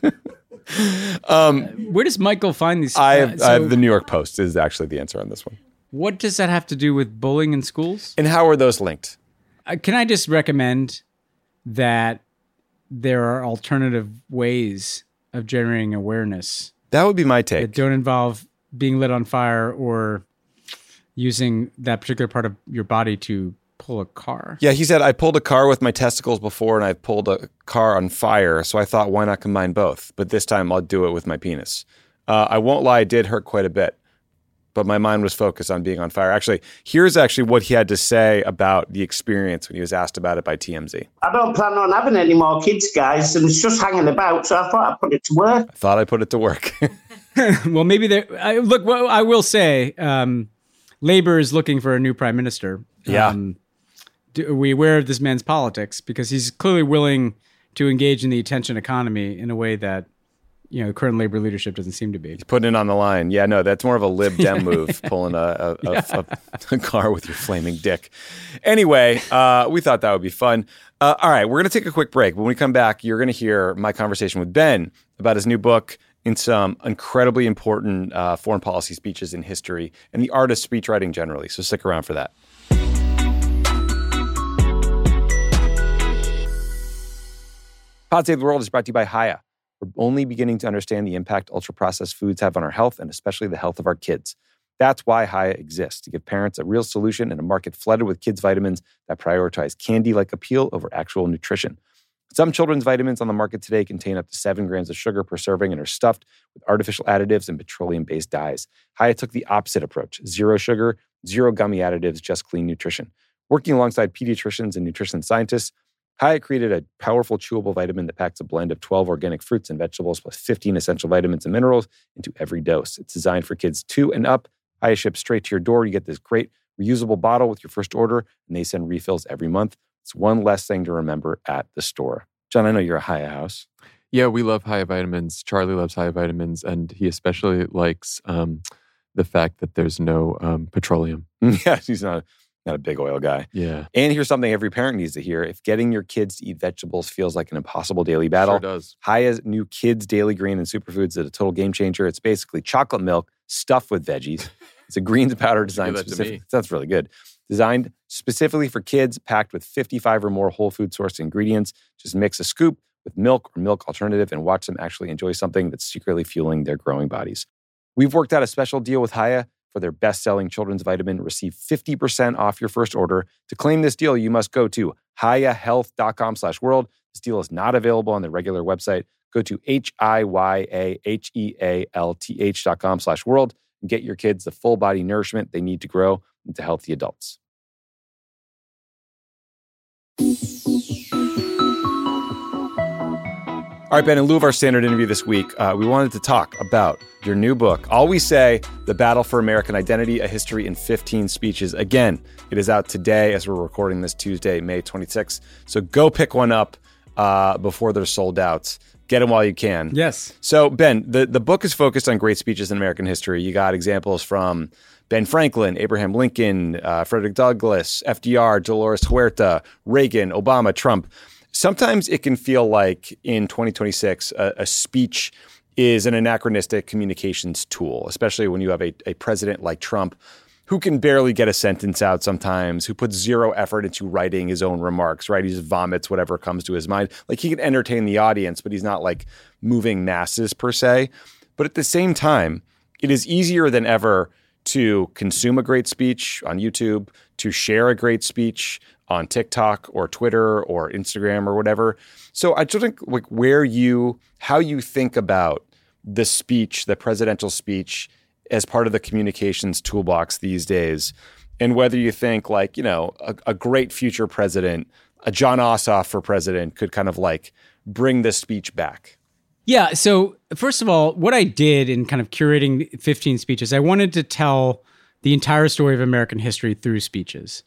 um, Where does Michael find these? I uh, have, so I have the New York Post is actually the answer on this one. What does that have to do with bullying in schools? And how are those linked? Uh, can I just recommend that there are alternative ways of generating awareness That would be my take. that don't involve being lit on fire or using that particular part of your body to pull a car? Yeah, he said, I pulled a car with my testicles before and I pulled a car on fire. So I thought, why not combine both? But this time I'll do it with my penis. Uh, I won't lie, it did hurt quite a bit. But my mind was focused on being on fire. Actually, here's actually what he had to say about the experience when he was asked about it by T M Z. I don't plan on having any more kids, guys, and it's just hanging about, so I thought I'd put it to work. I thought I put it to work. Well, maybe there. I, look, well, I will say, um, Labor is looking for a new prime minister. Yeah. Um, do, are we aware of this man's politics? Because he's clearly willing to engage in the attention economy in a way that, you know, the current Labor leadership doesn't seem to be. He's putting it on the line. Yeah, no, that's more of a Lib Dem move, pulling a, a, Yeah. a, a, a car with your flaming dick. Anyway, uh, we thought that would be fun. Uh, all right, we're going to take a quick break. When we come back, you're going to hear my conversation with Ben about his new book and some incredibly important uh, foreign policy speeches in history and the art of speechwriting generally. So stick around for that. Pod Save the World is brought to you by Hiya. We're only beginning to understand the impact ultra-processed foods have on our health and especially the health of our kids. That's why Hiya exists, to give parents a real solution in a market flooded with kids' vitamins that prioritize candy-like appeal over actual nutrition. Some children's vitamins on the market today contain up to seven grams of sugar per serving and are stuffed with artificial additives and petroleum-based dyes. Hiya took the opposite approach: zero sugar, zero gummy additives, just clean nutrition. Working alongside pediatricians and nutrition scientists, Hiya created a powerful chewable vitamin that packs a blend of twelve organic fruits and vegetables plus fifteen essential vitamins and minerals into every dose. It's designed for kids two and up. Hiya ships straight to your door. You get this great reusable bottle with your first order, and they send refills every month. It's one less thing to remember at the store. John, I know you're a Hiya house. Yeah, we love Hiya vitamins. Charlie loves Hiya vitamins, and he especially likes um, the fact that there's no um, petroleum. Yeah, he's not, not a big oil guy. Yeah. And here's something every parent needs to hear. If getting your kids to eat vegetables feels like an impossible daily battle, Sure does. Hiya's new Kids Daily Green and Superfoods is a total game changer. It's basically chocolate milk stuffed with veggies. It's a greens powder designed that to specific. me. That's really good. Designed specifically for kids, packed with fifty-five or more whole food sourced ingredients. Just mix a scoop with milk or milk alternative and watch them actually enjoy something that's secretly fueling their growing bodies. We've worked out a special deal with Hiya. for their best-selling children's vitamin. Receive fifty percent off your first order. To claim this deal, you must go to hiyahealth.com slash world. This deal is not available on the regular website. Go to H-I-Y-A-H-E-A-L-T-H dot com slash world and get your kids the full body nourishment they need to grow into healthy adults. All right, Ben, in lieu of our standard interview this week, uh, we wanted to talk about your new book, All We Say, The Battle for American Identity, A History in fifteen Speeches. Again, it is out today as we're recording this Tuesday, May twenty-sixth. So go pick one up uh, before they're sold out. Get them while you can. Yes. So, Ben, the, the book is focused on great speeches in American history. You got examples from Ben Franklin, Abraham Lincoln, uh, Frederick Douglass, F D R, Dolores Huerta, Reagan, Obama, Trump. Sometimes it can feel like in twenty twenty-six, a, a speech is an anachronistic communications tool, especially when you have a, a president like Trump who can barely get a sentence out sometimes, who puts zero effort into writing his own remarks, right? He just vomits whatever comes to his mind. Like, he can entertain the audience, but he's not like moving masses per se. But at the same time, it is easier than ever to consume a great speech on YouTube, to share a great speech on TikTok or Twitter or Instagram or whatever. So I just think like where you, how you think about the speech, the presidential speech as part of the communications toolbox these days, and whether you think like, you know, a, a great future president, a John Ossoff for president could kind of like bring this speech back. Yeah. So first of all, what I did in kind of curating fifteen speeches, I wanted to tell the entire story of American history through speeches.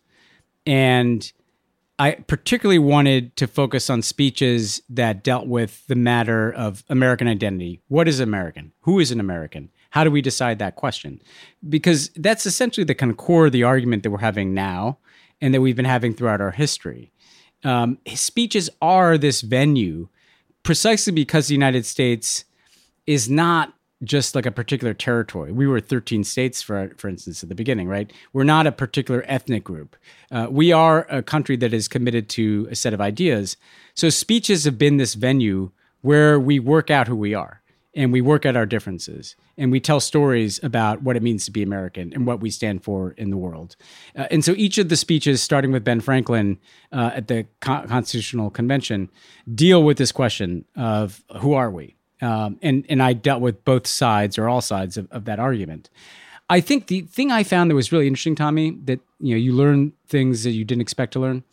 And I particularly wanted to focus on speeches that dealt with the matter of American identity. What is American? Who is an American? How do we decide that question? Because that's essentially the kind of core of the argument that we're having now and that we've been having throughout our history. Um, speeches are this venue precisely because the United States is not just like a particular territory. We were thirteen states, for for instance, at the beginning, right? We're not a particular ethnic group. Uh, we are a country that is committed to a set of ideas. So speeches have been this venue where we work out who we are and we work out our differences and we tell stories about what it means to be American and what we stand for in the world. Uh, and so each of the speeches, starting with Ben Franklin uh, at the Con- Constitutional Convention, deal with this question of who are we? Um, and, and I dealt with both sides or all sides of, of that argument. I think the thing I found that was really interesting, Tommy, that you know you learn things that you didn't expect to learn,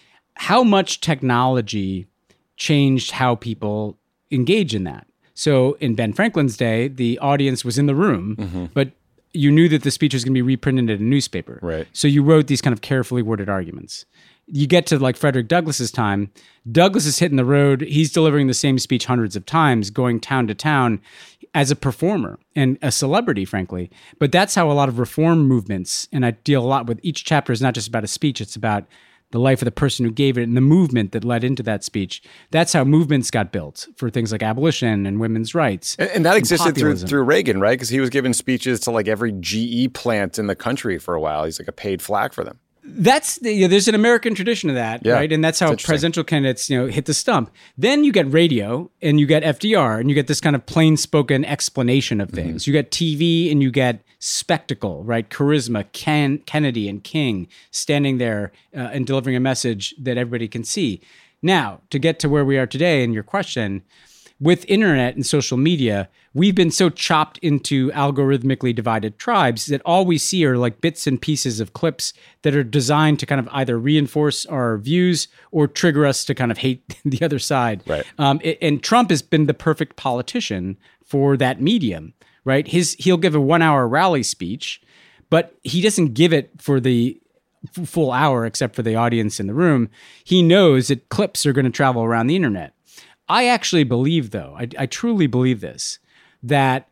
how much technology changed how people engage in that. So in Ben Franklin's day, the audience was in the room, mm-hmm. but you knew that the speech was going to be reprinted in a newspaper. Right. So you wrote these kind of carefully worded arguments. You get to like Frederick Douglass's time, Douglass is hitting the road. He's delivering the same speech hundreds of times, going town to town as a performer and a celebrity, frankly. But that's how a lot of reform movements, and I deal a lot with each chapter is not just about a speech, it's about the life of the person who gave it and the movement that led into that speech. That's how movements got built for things like abolition and women's rights. And, and that existed through through Reagan, right? Because he was giving speeches to like every G E plant in the country for a while. He's like a paid flack for them. That's the, you know, there's an American tradition of that, yeah, right? And that's how presidential candidates, you know, hit the stump. Then you get radio and you get F D R and you get this kind of plain spoken explanation of things. Mm-hmm. You get T V and you get spectacle, right? Charisma, Ken, Kennedy and King standing there uh, and delivering a message that everybody can see. Now, to get to where we are today in your question, with internet and social media, we've been so chopped into algorithmically divided tribes that all we see are like bits and pieces of clips that are designed to kind of either reinforce our views or trigger us to kind of hate the other side. Right. Um, and Trump has been the perfect politician for that medium, right? His he'll give a one-hour rally speech, but he doesn't give it for the full hour except for the audience in the room. He knows that clips are going to travel around the internet. I actually believe, though, I, I truly believe this, that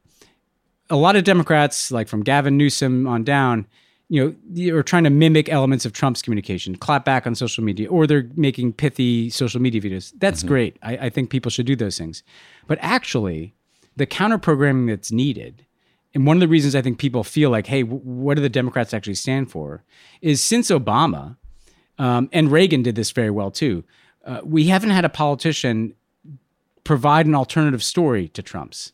a lot of Democrats, like from Gavin Newsom on down, you know, are trying to mimic elements of Trump's communication, clap back on social media, or they're making pithy social media videos. That's mm-hmm. great. I, I think people should do those things. But actually, the counter-programming that's needed, and one of the reasons I think people feel like, hey, w- what do the Democrats actually stand for, is since Obama, um, and Reagan did this very well too, uh, we haven't had a politician provide an alternative story to Trump's.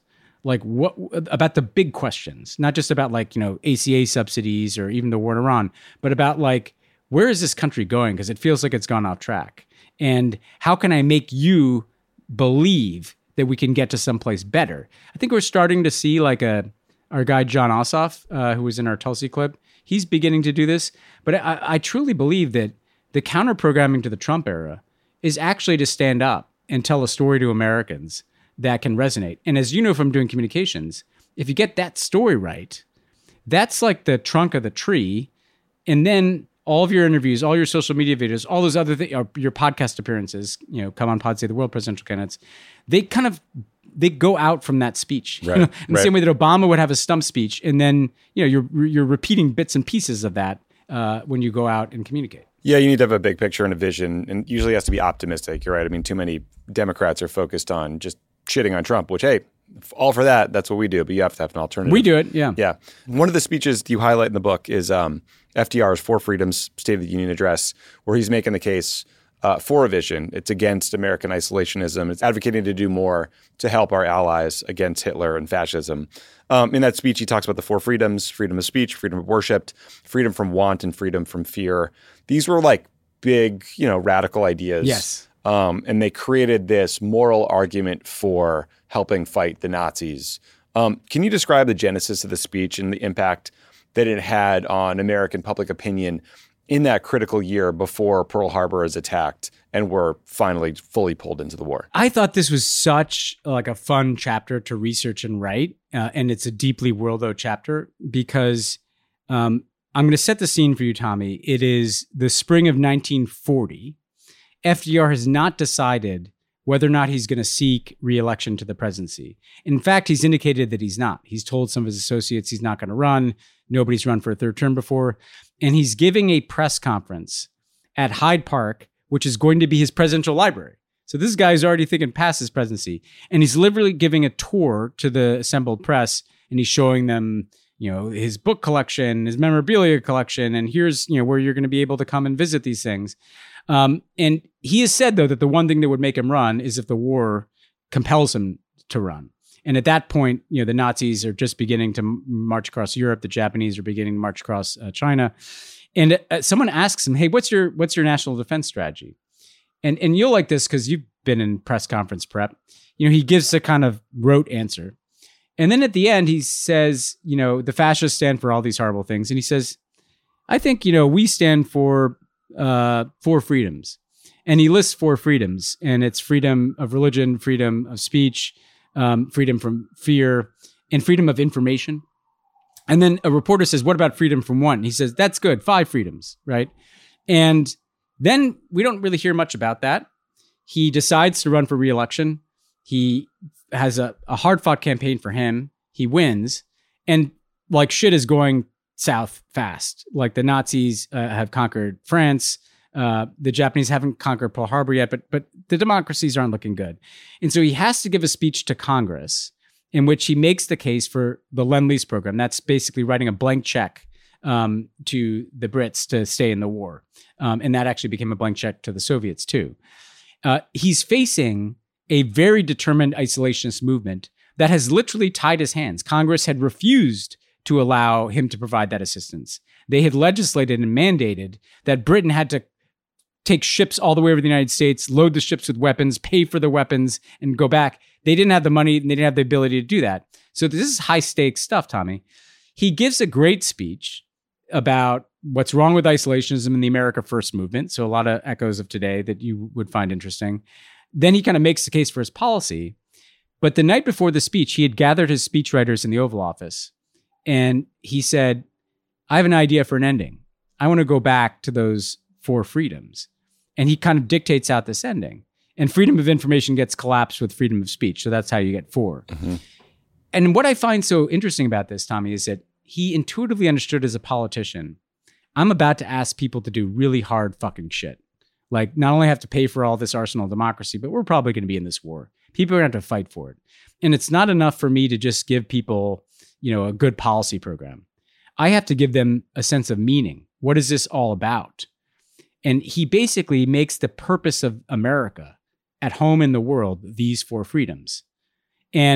like what about the big questions, not just about like, you know, A C A subsidies or even the war in Iran, but about like, where is this country going? Because it feels like it's gone off track. And how can I make you believe that we can get to someplace better? I think we're starting to see like a, our guy, John Ossoff, uh, who was in our Tulsi clip, he's beginning to do this. But I, I truly believe that the counter programming to the Trump era is actually to stand up and tell a story to Americans that can resonate. And as you know from doing communications, if you get that story right, that's like the trunk of the tree. And then all of your interviews, all your social media videos, all those other things, your podcast appearances, you know, Come on Pod Save the World presidential candidates, they kind of, they go out from that speech. Right, you know, in the right. same way that Obama would have a stump speech. And then, you know, you're, you're repeating bits and pieces of that uh, when you go out and communicate. Yeah, you need to have a big picture and a vision, and usually it has to be optimistic. You're right. I mean, too many Democrats are focused on just shitting on Trump, which, hey, all for that. That's what we do. But you have to have an alternative. We do it, yeah. Yeah. One of the speeches you highlight in the book is um, F D R's Four Freedoms State of the Union address, where he's making the case uh, for a vision. It's against American isolationism. It's advocating to do more to help our allies against Hitler and fascism. Um, in that speech, he talks about the four freedoms: freedom of speech, freedom of worship, freedom from want, and freedom from fear. These were like big, you know, radical ideas. Yes. Um, and they created this moral argument for helping fight the Nazis. Um, can you describe the genesis of the speech and the impact that it had on American public opinion in that critical year before Pearl Harbor is attacked and we're finally fully pulled into the war? I thought this was such like a fun chapter to research and write. Uh, and it's a deeply worldo chapter because um, I'm going to set the scene for you, Tommy. It is the spring of nineteen forty. F D R has not decided whether or not he's going to seek re-election to the presidency. In fact, he's indicated that he's not. He's told some of his associates he's not going to run. Nobody's run for a third term before. And he's giving a press conference at Hyde Park, which is going to be his presidential library. So this guy's already thinking past his presidency. And he's literally giving a tour to the assembled press, and he's showing them, you know, his book collection, his memorabilia collection, and here's, you know, where you're going to be able to come and visit these things. Um, and he has said, though, that the one thing that would make him run is if the war compels him to run. And at that point, you know, the Nazis are just beginning to march across Europe. The Japanese are beginning to march across uh, China. And uh, someone asks him, hey, what's your what's your national defense strategy? And and you'll like this because you've been in press conference prep. You know, he gives a kind of rote answer. And then at the end, he says, you know, the fascists stand for all these horrible things. And he says, I think, you know, we stand for uh, four freedoms. And he lists four freedoms. And it's freedom of religion, freedom of speech, um, freedom from fear, and freedom of information. And then a reporter says, what about freedom from want? And he says, that's good. Five freedoms, right? And then we don't really hear much about that. He decides to run for re-election. He has a, a hard-fought campaign for him. He wins. And like shit is going south fast. Like the Nazis uh, have conquered France. Uh, the Japanese haven't conquered Pearl Harbor yet, but but the democracies aren't looking good. And so he has to give a speech to Congress in which he makes the case for the Lend-Lease program. That's basically writing a blank check um, to the Brits to stay in the war. Um, and that actually became a blank check to the Soviets too. Uh, he's facing a very determined isolationist movement that has literally tied his hands. Congress had refused to allow him to provide that assistance. They had legislated and mandated that Britain had to take ships all the way over the United States, load the ships with weapons, pay for the weapons, and go back. They didn't have the money and they didn't have the ability to do that. So this is high stakes stuff, Tommy. He gives a great speech about what's wrong with isolationism in the America First movement. So a lot of echoes of today that you would find interesting. Then he kind of makes the case for his policy. But the night before the speech, he had gathered his speechwriters in the Oval Office. And he said, I have an idea for an ending. I want to go back to those four freedoms. And he kind of dictates out this ending. And freedom of information gets collapsed with freedom of speech. So that's how you get four. Mm-hmm. And what I find so interesting about this, Tommy, is that he intuitively understood as a politician, I'm about to ask people to do really hard fucking shit. Like not only have to pay for all this arsenal of democracy, but we're probably going to be in this war. People are going to have to fight for it. And it's not enough for me to just give people, you know, a good policy program. I have to give them a sense of meaning. What is this all about? And he basically makes the purpose of America at home in the world these four freedoms. And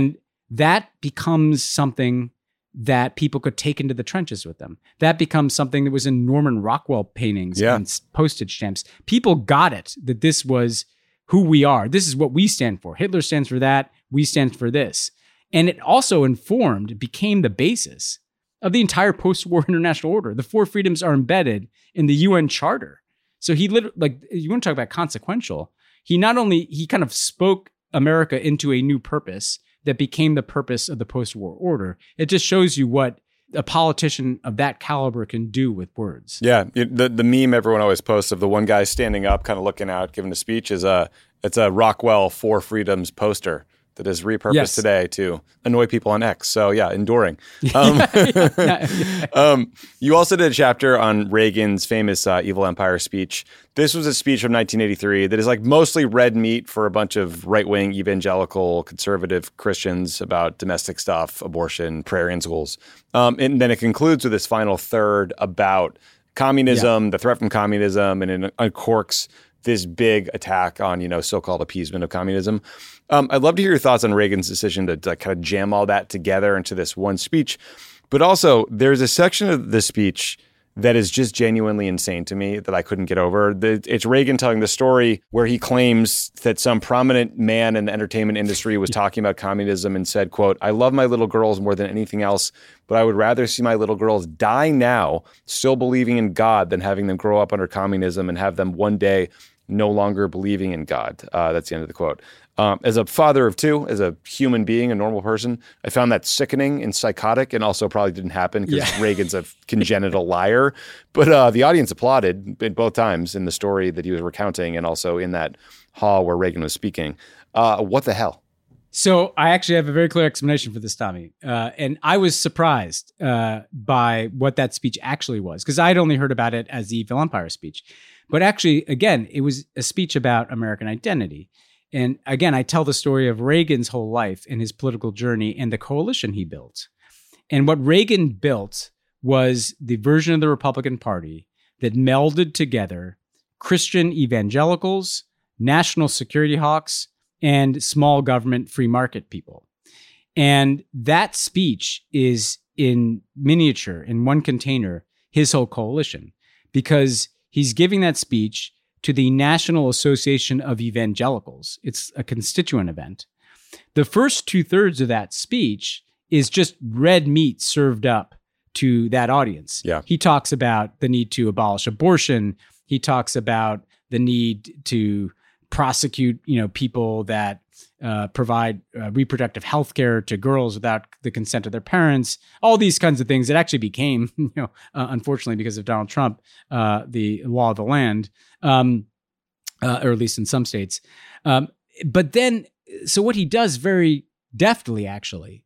that becomes something that people could take into the trenches with them. That becomes something that was in Norman Rockwell paintings yeah. and postage stamps. People got it, that this was who we are. This is what we stand for. Hitler stands for that. We stand for this. And it also informed, became the basis of the entire post-war international order. The four freedoms are embedded in the U N Charter. So he literally, like, you want to talk about consequential. He not only, he kind of spoke America into a new purpose that became the purpose of the post-war order. It just shows you what a politician of that caliber can do with words. Yeah, the the meme everyone always posts of the one guy standing up, kind of looking out, giving a speech is a it's a Rockwell Four Freedoms poster that is repurposed yes. today to annoy people on X. So yeah, enduring. Um, yeah, yeah, yeah. um, you also did a chapter on Reagan's famous uh, Evil Empire speech. This was a speech from nineteen eighty-three that is like mostly red meat for a bunch of right-wing evangelical conservative Christians about domestic stuff, abortion, prayer in schools. Um, and then it concludes with this final third about communism, yeah. the threat from communism, and it uncorks this big attack on, you know, so-called appeasement of communism. Um, I'd love to hear your thoughts on Reagan's decision to, to kind of jam all that together into this one speech. But also, there's a section of the speech that is just genuinely insane to me that I couldn't get over. The, it's Reagan telling the story where he claims that some prominent man in the entertainment industry was talking about communism and said, quote, "I love my little girls more than anything else, but I would rather see my little girls die now still believing in God than having them grow up under communism and have them one day no longer believing in God." Uh, that's the end of the quote. Um, as a father of two, as a human being, a normal person, I found that sickening and psychotic, and also probably didn't happen because yeah. Reagan's a congenital liar. But uh, the audience applauded at both times in the story that he was recounting and also in that hall where Reagan was speaking. Uh, what the hell? So I actually have a very clear explanation for this, Tommy. Uh, and I was surprised uh, by what that speech actually was, because I'd only heard about it as the Evil Empire speech. But actually, again, it was a speech about American identity. And again, I tell the story of Reagan's whole life and his political journey and the coalition he built. And what Reagan built was the version of the Republican Party that melded together Christian evangelicals, national security hawks, and small government free market people. And that speech is in miniature, in one container, his whole coalition, because he's giving that speech to the National Association of Evangelicals. It's a constituent event. The first two thirds of that speech is just red meat served up to that audience. Yeah. He talks about the need to abolish abortion. He talks about the need to prosecute, you know, people that uh, provide uh, reproductive health care to girls without the consent of their parents, all these kinds of things that actually became, you know, uh, unfortunately, because of Donald Trump, uh, the law of the land, um, uh, or at least in some states. Um, but then, so what he does very deftly, actually,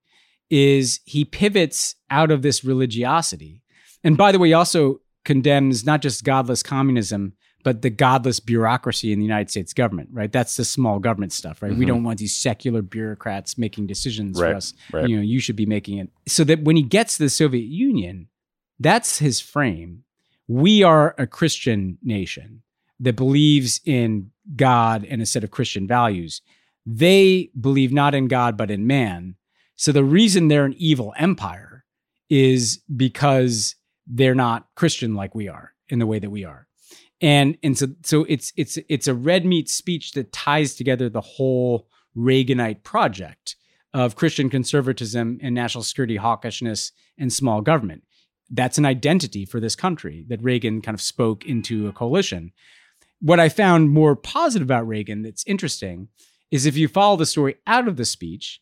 is he pivots out of this religiosity. And by the way, he also condemns not just godless communism, but the godless bureaucracy in the United States government, right? That's the small government stuff, right? Mm-hmm. We don't want these secular bureaucrats making decisions right, for us. Right. You know, you should be making it. So that when he gets to the Soviet Union, that's his frame. We are a Christian nation that believes in God and a set of Christian values. They believe not in God, but in man. So the reason they're an evil empire is because they're not Christian like we are in the way that we are. And and so so it's it's it's a red meat speech that ties together the whole Reaganite project of Christian conservatism and national security hawkishness and small government. That's an identity for this country that Reagan kind of spoke into a coalition. What I found more positive about Reagan that's interesting is if you follow the story out of the speech,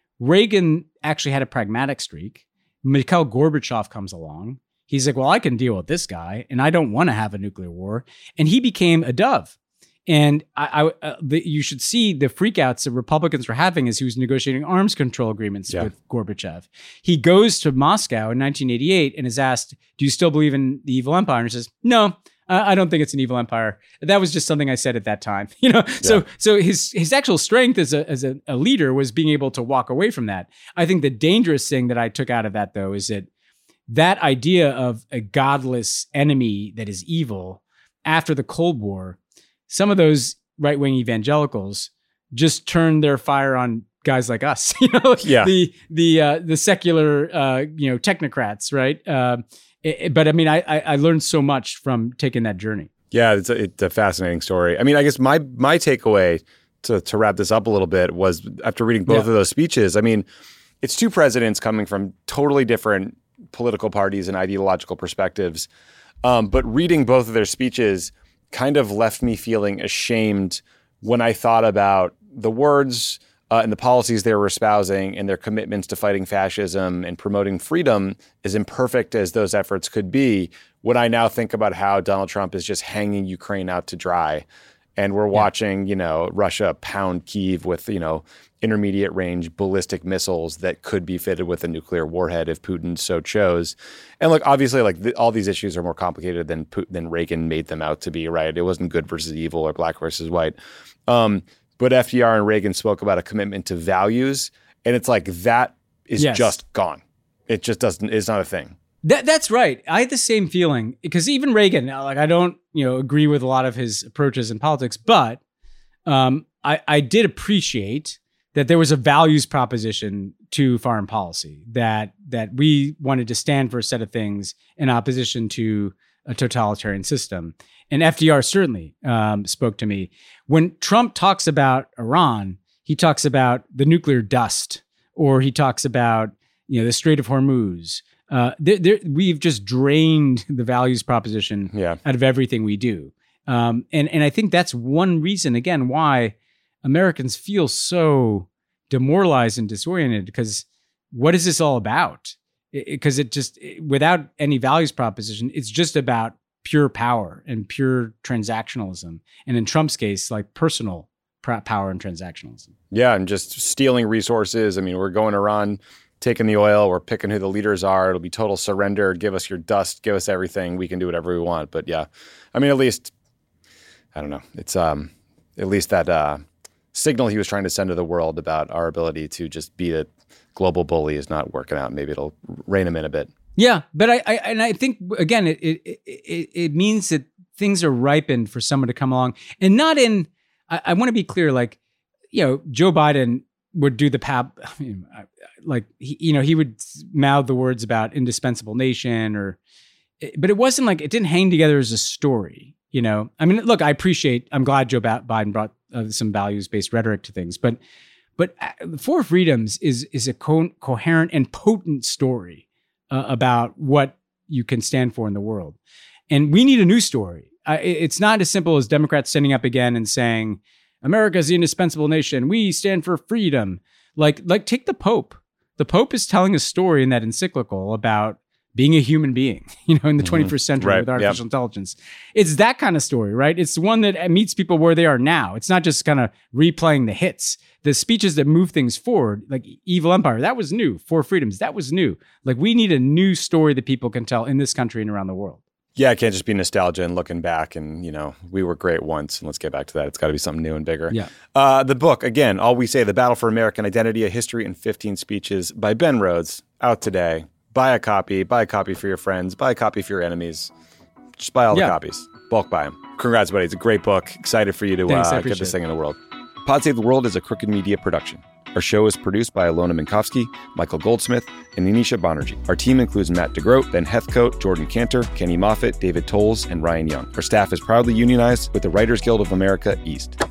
Reagan actually had a pragmatic streak. Mikhail Gorbachev comes along. He's like, well, I can deal with this guy, and I don't want to have a nuclear war. And he became a dove. And I, I uh, the, you should see the freakouts that Republicans were having as he was negotiating arms control agreements yeah. with Gorbachev. He goes to Moscow in nineteen eighty-eight and is asked, do you still believe in the evil empire? And he says, no, uh, I don't think it's an evil empire. That was just something I said at that time. You know, yeah. so so his his actual strength as a as a, a leader was being able to walk away from that. I think the dangerous thing that I took out of that, though, is that that idea of a godless enemy that is evil after the Cold War, some of those right-wing evangelicals just turned their fire on guys like us, you know, yeah. the the uh, the secular uh, you know technocrats, right? Uh, it, but I mean, I, I I learned so much from taking that journey. Yeah, it's a, it's a fascinating story. I mean, I guess my my takeaway to to wrap this up a little bit was after reading both yeah. of those speeches. I mean, it's two presidents coming from totally different political parties and ideological perspectives, um, but reading both of their speeches kind of left me feeling ashamed when I thought about the words uh, and the policies they were espousing and their commitments to fighting fascism and promoting freedom, as imperfect as those efforts could be, when I now think about how Donald Trump is just hanging Ukraine out to dry. And we're watching, you know, Russia pound Kyiv with, you know, intermediate range ballistic missiles that could be fitted with a nuclear warhead if Putin so chose. And look, obviously, like the, all these issues are more complicated than Putin, than Reagan made them out to be, right? It wasn't good versus evil or black versus white. Um, but F D R and Reagan spoke about a commitment to values, and it's like that is yes. just gone. It just doesn't. It's not a thing. That that's right. I had the same feeling because even Reagan, like I don't, you know, agree with a lot of his approaches in politics, but um, I I did appreciate that there was a values proposition to foreign policy, that that we wanted to stand for a set of things in opposition to a totalitarian system. And F D R certainly um, spoke to me. When Trump talks about Iran, he talks about the nuclear dust, or he talks about, you know, the Strait of Hormuz. Uh, they're, they're, we've just drained the values proposition yeah. out of everything we do. Um, and, and I think that's one reason, again, why Americans feel so demoralized and disoriented, because what is this all about? Because it, it just, it, without any values proposition, it's just about pure power and pure transactionalism. And in Trump's case, like personal pr- power and transactionalism. Yeah, and just stealing resources. I mean, we're going around taking the oil, we're picking who the leaders are. It'll be total surrender. Give us your dust, give us everything. We can do whatever we want. But yeah, I mean, at least, I don't know. It's um, at least that uh, signal he was trying to send to the world about our ability to just beat a global bully is not working out. Maybe it'll rein him in a bit. Yeah, but I, I and I think again, it it it, it means that things are ripened for someone to come along, and not in. I, I want to be clear, like, you know, Joe Biden would do the pap, I mean, like he, you know, he would mouth the words about indispensable nation, or, but it wasn't like it didn't hang together as a story. You know, I mean, look, I appreciate. I'm glad Joe Biden brought uh, some values based rhetoric to things, but but the Four Freedoms is is a co- coherent and potent story uh, about what you can stand for in the world, and we need a new story. I, it's not as simple as Democrats standing up again and saying, America is the indispensable nation. We stand for freedom. Like, like take the Pope. The Pope is telling a story in that encyclical about being a human being, you know, in the mm-hmm. twenty-first century right. with artificial yep. intelligence. It's that kind of story, right? It's the one that meets people where they are now. It's not just kind of replaying the hits. The speeches that move things forward, like Evil Empire, that was new. Four Freedoms, that was new. Like, we need a new story that people can tell in this country and around the world. Yeah, it can't just be nostalgia and looking back and, you know, we were great once and let's get back to that. It's got to be something new and bigger. Yeah. Uh, the book, again, All We Say, The Battle for American Identity, A History in fifteen Speeches by Ben Rhodes, out today. Buy a copy. Buy a copy for your friends. Buy a copy for your enemies. Just buy all the yeah. copies. Bulk buy them. Congrats, buddy. It's a great book. Excited for you to Thanks, uh, get this thing in the world. Pod Save the World is a Crooked Media production. Our show is produced by Alona Minkowski, Michael Goldsmith, and Anisha Banerjee. Our team includes Matt DeGroat, Ben Heathcote, Jordan Cantor, Kenny Moffitt, David Tolles, and Ryan Young. Our staff is proudly unionized with the Writers Guild of America East.